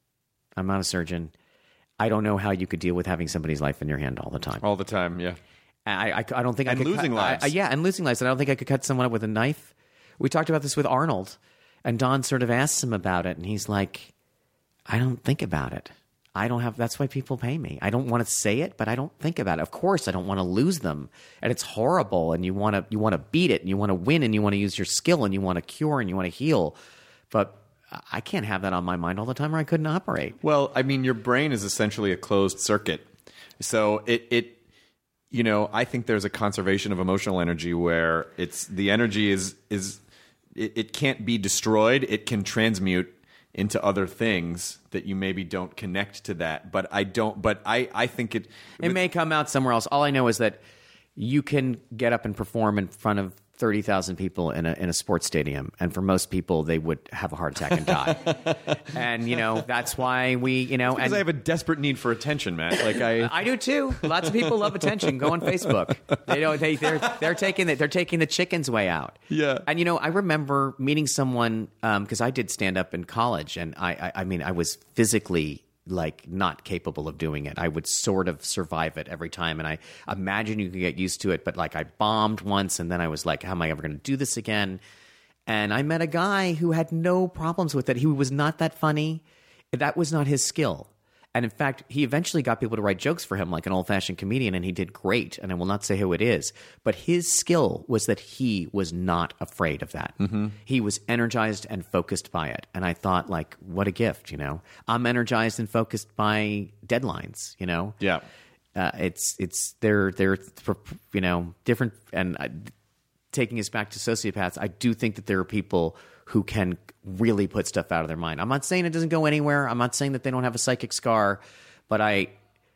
I'm not a surgeon. I don't know how you could deal with having somebody's life in your hand all the time. all the time. Yeah. I, I, I don't think And I could losing cut, lives. I, I, yeah, and losing lives. And I don't think I could cut someone up with a knife. We talked about this with Arnold, and Don sort of asked him about it, and he's like, "I don't think about it. I don't have. That's why people pay me. I don't want to say it, but I don't think about it. Of course, I don't want to lose them, and it's horrible. And you want to you want to beat it, and you want to win, and you want to use your skill, and you want to cure, and you want to heal, but." I can't have that on my mind all the time, or I couldn't operate. Well, I mean, your brain is essentially a closed circuit. So it, it, you know, I think there's a conservation of emotional energy where it's the energy is is it, it can't be destroyed. It can transmute into other things that you maybe don't connect to that. But I don't. But I, I think it. It may come out somewhere else. All I know is that you can get up and perform in front of thirty thousand people in a in a sports stadium, and for most people, they would have a heart attack and die. And you know that's why we, you know, Because and I have a desperate need for attention, Matt. Like I, I do too. Lots of people love attention. Go on Facebook. They don't. They they're they're taking the, they're taking the chicken's way out. Yeah. And you know, I remember meeting someone because I did stand up in college, and I, I I mean I was physically like not capable of doing it. I would sort of survive it every time, and I imagine you could get used to it. But like I bombed once, and then I was like, how am I ever going to do this again? And I met a guy who had no problems with it. He was not that funny. That was not his skill. And in fact, he eventually got people to write jokes for him like an old-fashioned comedian, and he did great. And I will not say who it is. But his skill was that he was not afraid of that. Mm-hmm. He was energized and focused by it. And I thought, like, what a gift, you know? I'm energized and focused by deadlines, you know? yeah. Uh, it's, it's, they're, they're, you know, different. And uh, taking us back to sociopaths, I do think that there are people who can really put stuff out of their mind. I'm not saying it doesn't go anywhere. I'm not saying that they don't have a psychic scar, but I,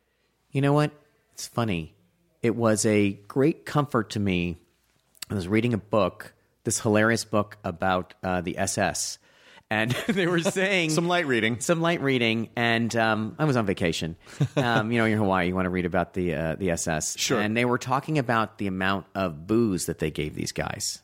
you know what? It's funny. It was a great comfort to me. I was reading a book, this hilarious book about uh, the S S, and they were saying Some light reading. some light reading, and um, I was on vacation. Um, you know, you're in Hawaii, you want to read about the uh, the S S, Sure. And they were talking about the amount of booze that they gave these guys.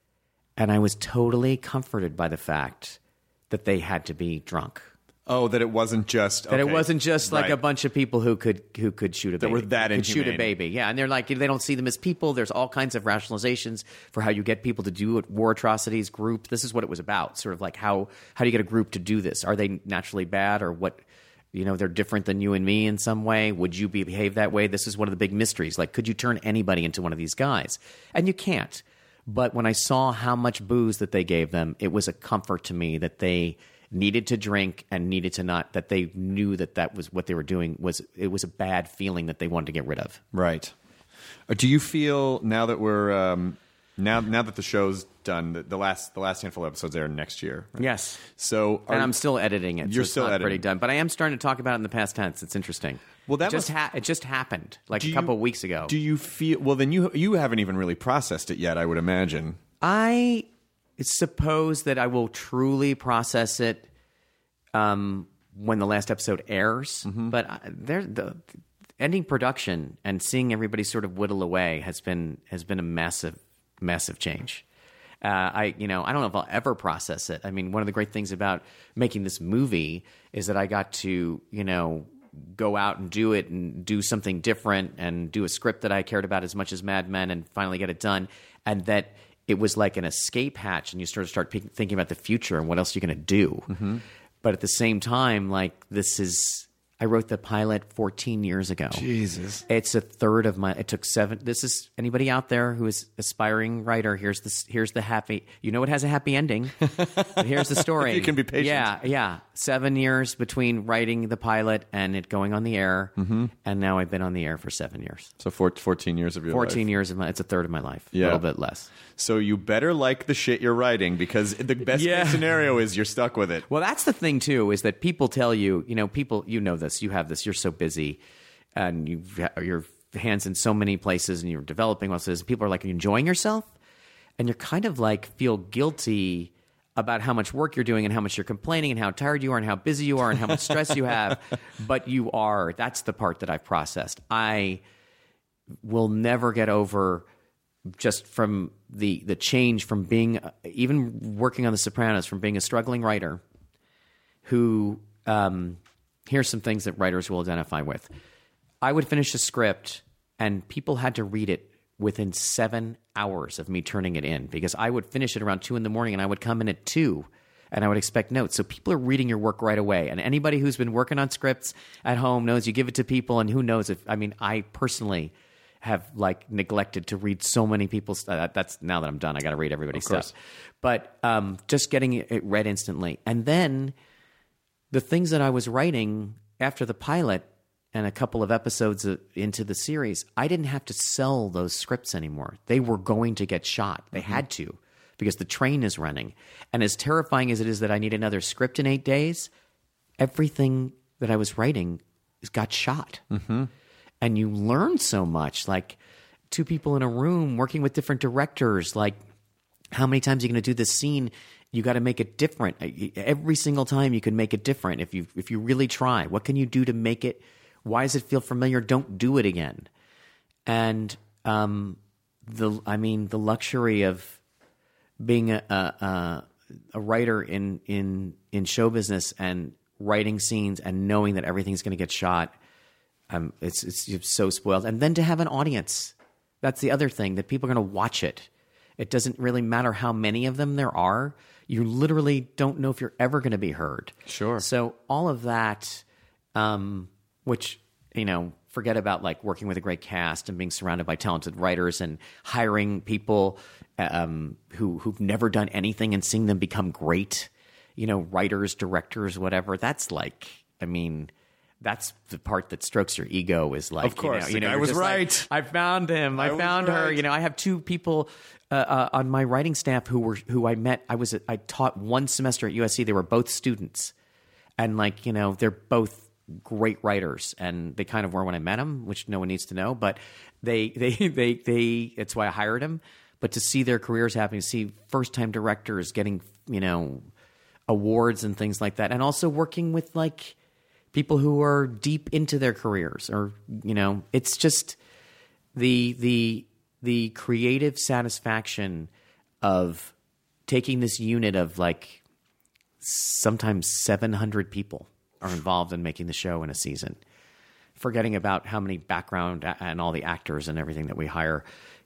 And I was totally comforted by the fact that they had to be drunk. Oh, that it wasn't just That it okay. wasn't just like Right. a bunch of people who could who could shoot a baby. were that could shoot a inhumane. baby. Yeah, and they're like they don't see them as people. There's all kinds of rationalizations for how you get people to do it. War atrocities, group. This is what it was about. Sort of like how how do you get a group to do this? Are they naturally bad, or what? You know, they're different than you and me in some way. Would you be behave that way? This is one of the big mysteries. Like, could you turn anybody into one of these guys? And you can't. But when I saw how much booze that they gave them, it was a comfort to me that they needed to drink and needed to not, that they knew that that was what they were doing was, it was a bad feeling that they wanted to get rid of. Right. Uh, Do you feel now that we're um, now now that the show's done, the, the last the last handful of episodes air next year? Right? Yes. So are, And I'm still editing it. You're so it's still not editing. pretty done. But I am starting to talk about it in the past tense. It's interesting. Well, that it just, must- ha- it just happened like Do a you- couple of weeks ago. Do you feel well? Then you you haven't even really processed it yet. I would imagine. I suppose that I will truly process it um, when the last episode airs. Mm-hmm. But I, there, the, ending production and seeing everybody sort of whittle away has been has been a massive, massive change. Uh, I, you know, I don't know if I'll ever process it. I mean, one of the great things about making this movie is that I got to, you know, go out and do it and do something different and do a script that I cared about as much as Mad Men and finally get it done. And that it was like an escape hatch, and you sort of start pe- thinking about the future and what else you're going to do. Mm-hmm. But at the same time, like, this is... I wrote the pilot fourteen years ago. Jesus. It's a third of my... It took seven... This is... Anybody out there who is aspiring writer, here's the, here's the happy... You know it has a happy ending. But here's the story. You can be patient. Yeah, yeah. Seven years between writing the pilot and it going on the air. Mm-hmm. And now I've been on the air for seven years. So four, fourteen years of your life. fourteen years of my... It's a third of my life. Yeah. A little bit less. So you better like the shit you're writing, because the best Yeah. case scenario is you're stuck with it. Well, that's the thing, too, is that people tell you, you know, people, you know this, you have this, you're so busy, and you've, your hands in so many places, and you're developing all this. People are like, are you enjoying yourself? And you're kind of like, feel guilty about how much work you're doing and how much you're complaining and how tired you are and how busy you are and how much stress you have. But you are. That's the part that I've processed. I will never get over... just from the the change from being, even working on The Sopranos, from being a struggling writer who, um, here's some things that writers will identify with. I would finish a script and people had to read it within seven hours of me turning it in, because I would finish it around two in the morning and I would come in at two and I would expect notes. So people are reading your work right away. And anybody who's been working on scripts at home knows you give it to people, and who knows if, I mean, I personally... have like neglected to read so many people's uh, that's now that I'm done, I got to read everybody's stuff. But um, just getting it read instantly. And then the things that I was writing after the pilot and a couple of episodes into the series, I didn't have to sell those scripts anymore. They were going to get shot. They mm-hmm. had to, because the train is running. And as terrifying as it is that I need another script in eight days, everything that I was writing got shot. Mm-hmm. And you learn so much, like two people in a room working with different directors, like how many times are you going to do this scene? You got to make it different. Every single time you can make it different if you if you really try. What can you do to make it? Why does it feel familiar? Don't do it again. And um, the I mean the luxury of being a a, a writer in in in show business and writing scenes and knowing that everything's going to get shot. Um, it's, it's it's so spoiled. And then to have an audience, that's the other thing, that people are going to watch it. It doesn't really matter how many of them there are. You literally don't know if you're ever going to be heard. Sure. So all of that, um, which, you know, forget about like working with a great cast and being surrounded by talented writers and hiring people um, who, who've never done anything and seeing them become great, you know, writers, directors, whatever. That's like, I mean... That's the part that strokes your ego, is like, of course, you know, you know I was right. Like, I found him. I, I found her. Right. You know, I have two people uh, uh, on my writing staff who were who I met. I was I taught one semester at U S C. They were both students, and like, you know, they're both great writers, and they kind of were when I met them, which no one needs to know. But they they they they. That's why I hired them. But to see their careers happening, to see first time directors getting, you know, awards and things like that, and also working with like people who are deep into their careers, or, you know, it's just the the the creative satisfaction of taking this unit of like sometimes seven hundred people are involved in making the show in a season, forgetting about how many background and all the actors and everything that we hire,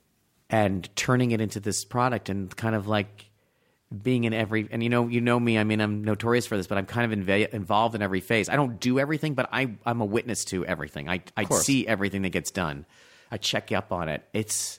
and turning it into this product, and kind of like being in every, and you know, you know me, I mean, I'm notorious for this, but I'm kind of inv- involved in every phase. I don't do everything, but I, I'm a witness to everything. I, I see everything that gets done. I check up on it. It's,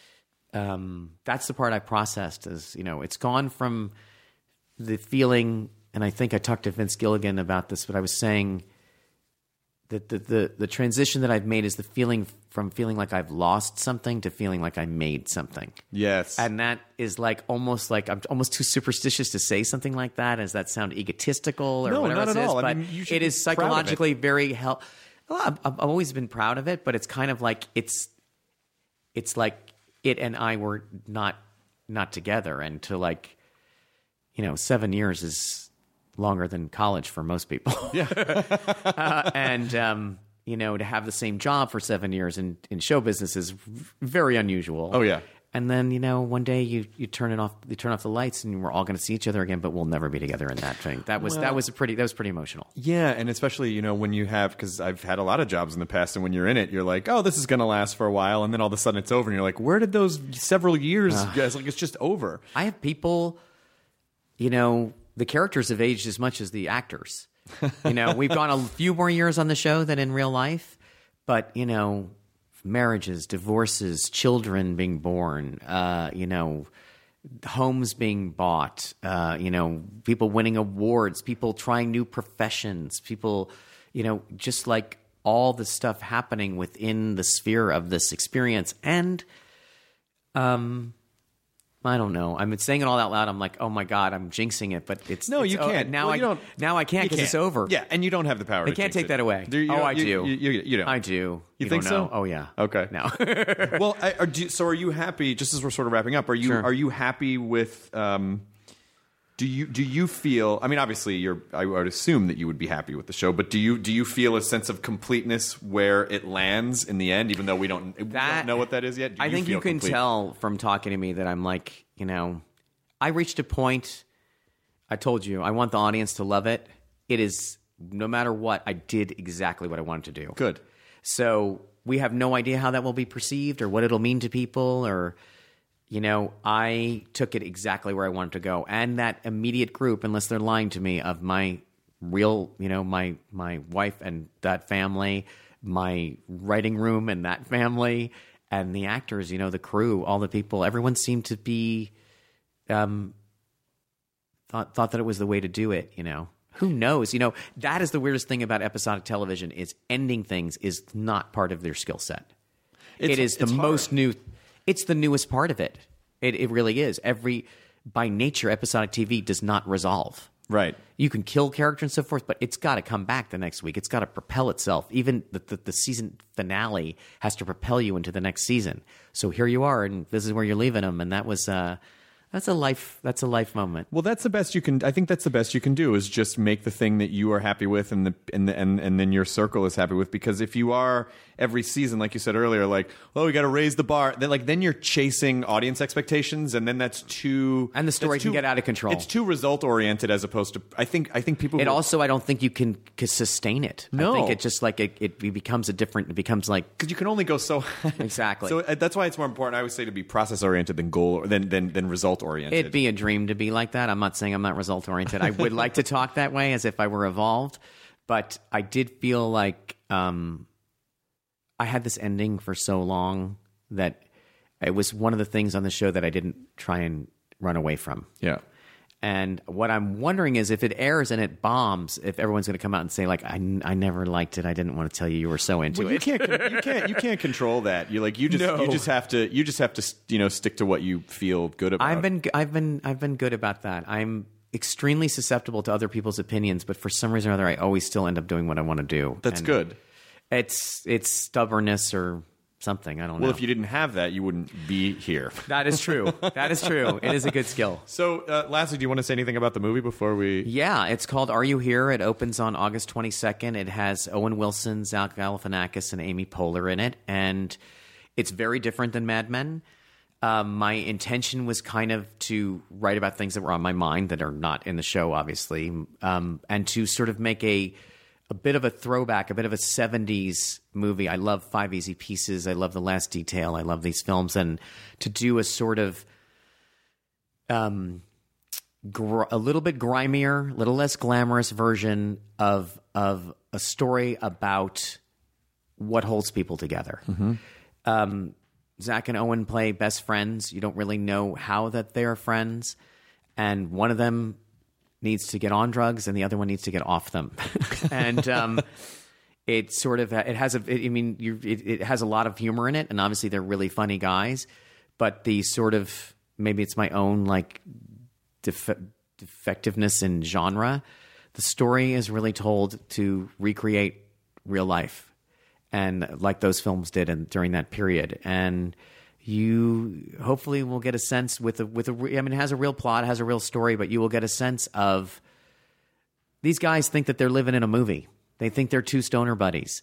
um, that's the part I processed, is, you know, it's gone from the feeling, and I think I talked to Vince Gilligan about this, but I was saying that the, the, the transition that I've made is the feeling from feeling like I've lost something to feeling like I made something. Yes. And that is like almost like, I'm almost too superstitious to say something like that. Does that sound egotistical or no, whatever not it at is? all. But I mean, you should it is be proud of psychologically it. very help. Well, I've, I've always been proud of it, but it's kind of like it's, it's like it and I were not, not together. And to like, you know, seven years is longer than college for most people. Yeah. uh, and, um, you know, to have the same job for seven years in, in show business is very unusual. Oh, yeah. And then, you know, one day you, you turn it off, you turn off the lights, and we're all going to see each other again, but we'll never be together in that thing. That was Well- that was a pretty that was pretty emotional. Yeah, and especially, you know, when you have, because I've had a lot of jobs in the past, and when you're in it, you're like, oh, this is going to last for a while, and then all of a sudden it's over, and you're like, where did those several years, it's like, it's just over. I have people, you know, the characters have aged as much as the actors. You know, we've gone a few more years on the show than in real life, but, you know, marriages, divorces, children being born, uh, you know, homes being bought, uh, you know, people winning awards, people trying new professions, people, you know, just like all the stuff happening within the sphere of this experience. And, um, I don't know. I'm saying it all out loud. I'm like, oh my God, I'm jinxing it, but it's No, it's, you oh, can't. now Well, I you don't- now I can't You because it's can't. over. Yeah, and you don't have the power They to can't jinx take it. that away. Do you- Oh, I you- do. You, you, you don't. I do. You, You think don't so? know? Oh yeah. Okay. No. Well, I, are, do, so are you happy? Just as we're sort of wrapping up, are you Sure. are you happy with? Um, do you do you feel? I mean, obviously, you're. I would assume that you would be happy with the show, but do you do you feel a sense of completeness where it lands in the end, even though we don't, we That- don't know what that is yet? Do I think feel you can complete? tell from talking to me that I'm like, you know, I reached a point. I told you, I want the audience to love it. It is, no matter what, I did exactly what I wanted to do. Good. So we have no idea how that will be perceived or what it'll mean to people, or, you know, I took it exactly where I wanted to go. And that immediate group, unless they're lying to me, of my real, you know, my my wife and that family, my writing room and that family, and the actors, you know, the crew, all the people, everyone seemed to be, um, thought thought that it was the way to do it, you know. Who knows? You know, that is the weirdest thing about episodic television, is ending things is not part of their skill set. It's- it is the it's hard. most new. It's the newest part of it. It it really is. Every by nature, episodic T V does not resolve. Right. You can kill character and so forth, but it's got to come back the next week. It's got to propel itself. Even the, the, the season finale has to propel you into the next season. So here you are, and this is where you're leaving them. And that was uh, that's a life. That's a life moment. Well, that's the best you can. I think that's the best you can do, is just make the thing that you are happy with, and the and the, and and then your circle is happy with. Because if you are every season, like you said earlier, like, oh, we got to raise the bar, then like then you're chasing audience expectations, and then that's too And the story that's can too- get out of control. It's too result oriented as opposed to. I think I think people. It who- also, I don't think you can, can sustain it. No. I think it just like it, it becomes a different. It becomes like because you can only go so Exactly. So uh, that's why it's more important. I would say to be process oriented than goal than than than result oriented. it'd be a dream to be like that. I'm not saying I'm not result oriented. I would like to talk that way as if I were evolved, but I did feel like um, I had this ending for so long that it was one of the things on the show that I didn't try and run away from. yeah. And what I'm wondering is if it airs and it bombs, if everyone's going to come out and say like, I, I never liked it. I didn't want to tell you you were so into Well, you it. can't you can't you can't control that. You like you just No. you just have to you just have to you know stick to what you feel good about. I've been I've been I've been good about that. I'm extremely susceptible to other people's opinions, but for some reason or other, I always still end up doing what I want to do. That's And good. It's it's stubbornness or something. I don't Well, know. if you didn't have that, you wouldn't be here. That is true. That is true. It is a good skill. So, uh, lastly, do you want to say anything about the movie before we? Yeah, it's called Are You Here? It opens on August twenty-second. It has Owen Wilson, Zach Galifianakis, and Amy Poehler in it, and it's very different than Mad Men. Um, my intention was kind of to write about things that were on my mind that are not in the show, obviously, um, and to sort of make a a bit of a throwback, a bit of a seventies movie. I love Five Easy Pieces. I love The Last Detail. I love these films, and to do a sort of um. Gr- a little bit grimier, a little less glamorous version of of a story about what holds people together. Um, Zach and Owen play best friends. You don't really know how that they are friends, and one of them needs to get on drugs, and the other one needs to get off them. and um, it sort of it has a. It, I mean, you, it, it has a lot of humor in it, and obviously they're really funny guys. But the sort of maybe it's my own like. Def- defectiveness in genre. The story is really told to recreate real life, and like those films did in, during that period. And you hopefully will get a sense with a with a. I mean, it has a real plot, it has a real story, but you will get a sense of these guys think that they're living in a movie. They think they're two stoner buddies,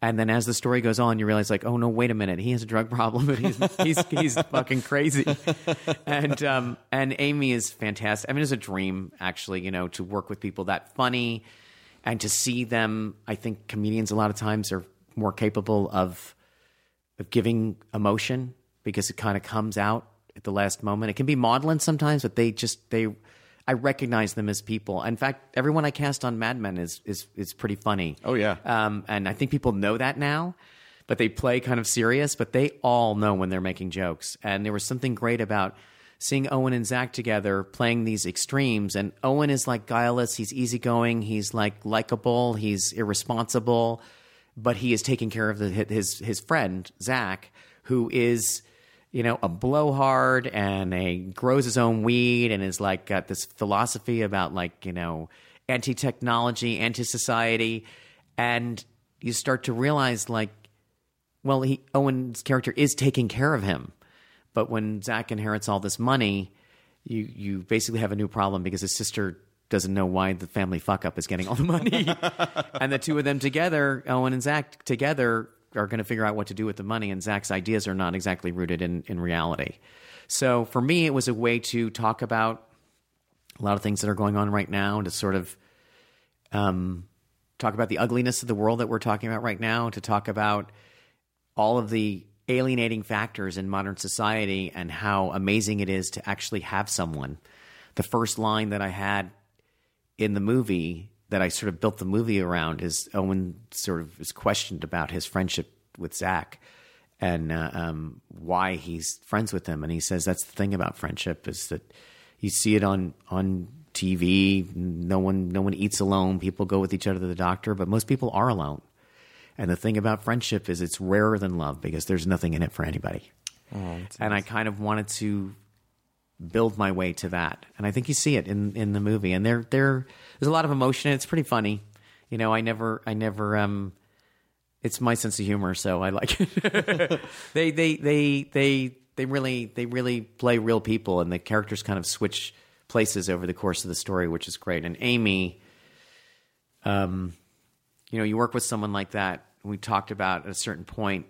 And then as the story goes on, you realize, like, oh, no, wait a minute. He has a drug problem, and he's he's, he's fucking crazy. And um, and Amy is fantastic. I mean, it's a dream, actually, you know, to work with people that funny and to see them. I think comedians a lot of times are more capable of of giving emotion because it kind of comes out at the last moment. It can be maudlin sometimes, but they just, they... I recognize them as people. In fact, everyone I cast on Mad Men is is is pretty funny. Oh, yeah. Um, and I think people know that now, but they play kind of serious, but they all know when they're making jokes. And there was something great about seeing Owen and Zach together playing these extremes. And Owen is like guileless. He's easygoing. He's like likable. He's irresponsible. But he is taking care of the, his his friend, Zach, who is... you know, a blowhard and a grows his own weed and is like got this philosophy about like, you know, anti-technology, anti-society. And you start to realize like, well, he, Owen's character is taking care of him. But when Zach inherits all this money, you, you basically have a new problem because his sister doesn't know why the family fuck up is getting all the money. And the two of them together, Owen and Zach together, are going to figure out what to do with the money, and Zach's ideas are not exactly rooted in, in reality. So for me, it was a way to talk about a lot of things that are going on right now, and to sort of um, talk about the ugliness of the world that we're talking about right now, to talk about all of the alienating factors in modern society and how amazing it is to actually have someone. The first line that I had in the movie that I sort of built the movie around is Owen sort of is questioned about his friendship with Zach and uh, um, why he's friends with him. And he says that's the thing about friendship is that you see it on on T V. No one no one eats alone. People go with each other to the doctor, but most people are alone. And the thing about friendship is it's rarer than love because there's nothing in it for anybody. Oh, and nice. I kind of wanted to build my way to that. And I think you see it in, in the movie. And there there there's a lot of emotion. It's pretty funny. You know, I never I never um it's my sense of humor, so I like it. they they they they they really they really play real people, and the characters kind of switch places over the course of the story, which is great. And Amy, um you know, you work with someone like that. We talked about at a certain point,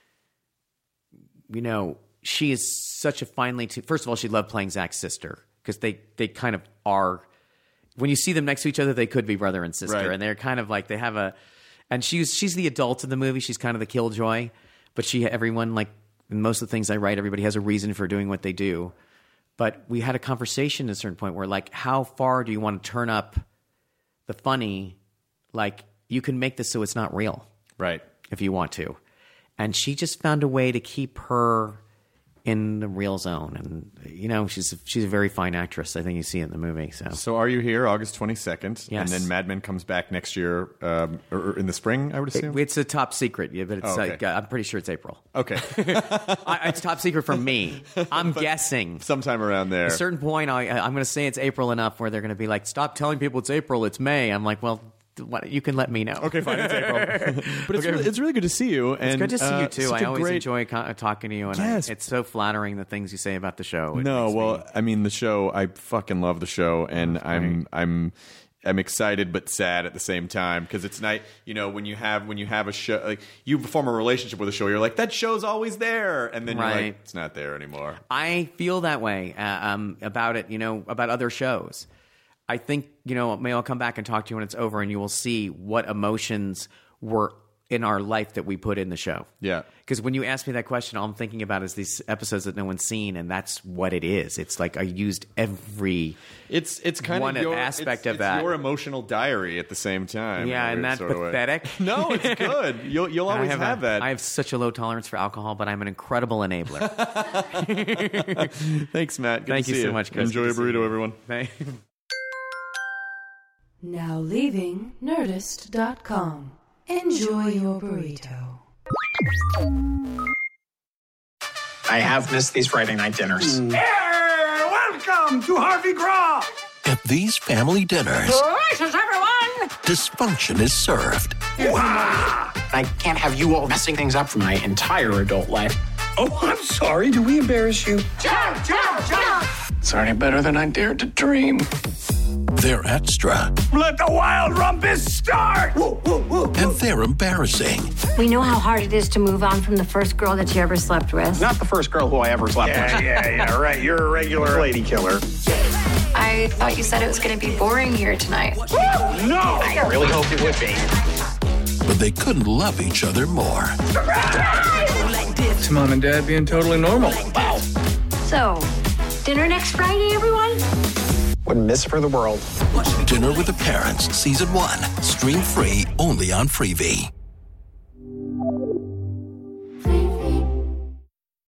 you know, she is such a finely tuned. First of all, she loved playing Zach's sister because they, they kind of are. When you see them next to each other, they could be brother and sister, right. And they're kind of like they have a. And she's she's the adult in the movie. She's kind of the killjoy, but she everyone like in most of the things I write, everybody has a reason for doing what they do. But we had a conversation at a certain point where like, how far do you want to turn up the funny? Like you can make this so it's not real, right? If you want to, and she just found a way to keep her in the real zone. And, you know, she's she's a very fine actress. I think you see it in the movie. So, so are you here August twenty-second? Yes. And then Mad Men comes back next year, um, or, or in the spring, I would assume? It, it's a top secret, yeah, but it's oh, okay. like, uh, I'm pretty sure it's April. Okay. I, it's top secret from me. I'm guessing. Sometime around there. At a certain point, I, I'm going to say it's April enough where they're going to be like, stop telling people it's April, it's May. I'm like, well, what, you can let me know. Okay, fine, it's April. But it's, Okay. really, it's really good to see you. And, It's good to see uh, you, too. I always great... enjoy co- talking to you, and yes. I, it's so flattering the things you say about the show. It no, makes well, me... I mean, the show, I fucking love the show, and I'm I'm I'm excited but sad at the same time because it's nice, you know, when you have when you have a show, like you form a relationship with a show, you're like, that show's always there, and then Right. you're like, it's not there anymore. I feel that way uh, um, about it, you know, about other shows. I think, you know, maybe I'll come back and talk to you when it's over, and you will see what emotions were in our life that we put in the show. Yeah. Because when you ask me that question, all I'm thinking about is these episodes that no one's seen, and that's what it is. It's like I used every It's it's kind one of your aspect it's, of it's that. your emotional diary at the same time. Yeah, in a and weird that's sort of way. pathetic. No, it's good. You'll you'll I always have, have, a, that. I have such a low tolerance for alcohol, but I'm an incredible enabler. Thanks, Matt. Good Thank to you see so much, Chris. Enjoy Good a to see burrito, you. everyone. Thank- Now leaving Nerdist dot com. Enjoy your burrito. I have missed these Friday night dinners. Hey, welcome to Harvey Graw. At these family dinners, Gracious, everyone! dysfunction is served. Wow. I can't have you all messing things up for my entire adult life. Oh, I'm sorry. Do we embarrass you? Jump, jump, jump! It's already better than I dared to dream. They're extra. Let the wild rumpus start! Woo, woo, woo, woo. And they're embarrassing. We know how hard it is to move on from the first girl that you ever slept with. Not the first girl who I ever slept Yeah, with. yeah, yeah, right. You're a regular lady killer. I thought you said it was going to be boring here tonight. Woo! No! I really hoped it would be. But they couldn't love each other more. It's mom and dad being totally normal. Wow. So, dinner next Friday, everyone? Wouldn't miss it for the world. Dinner with the Parents, Season one. Stream free only on Freevee.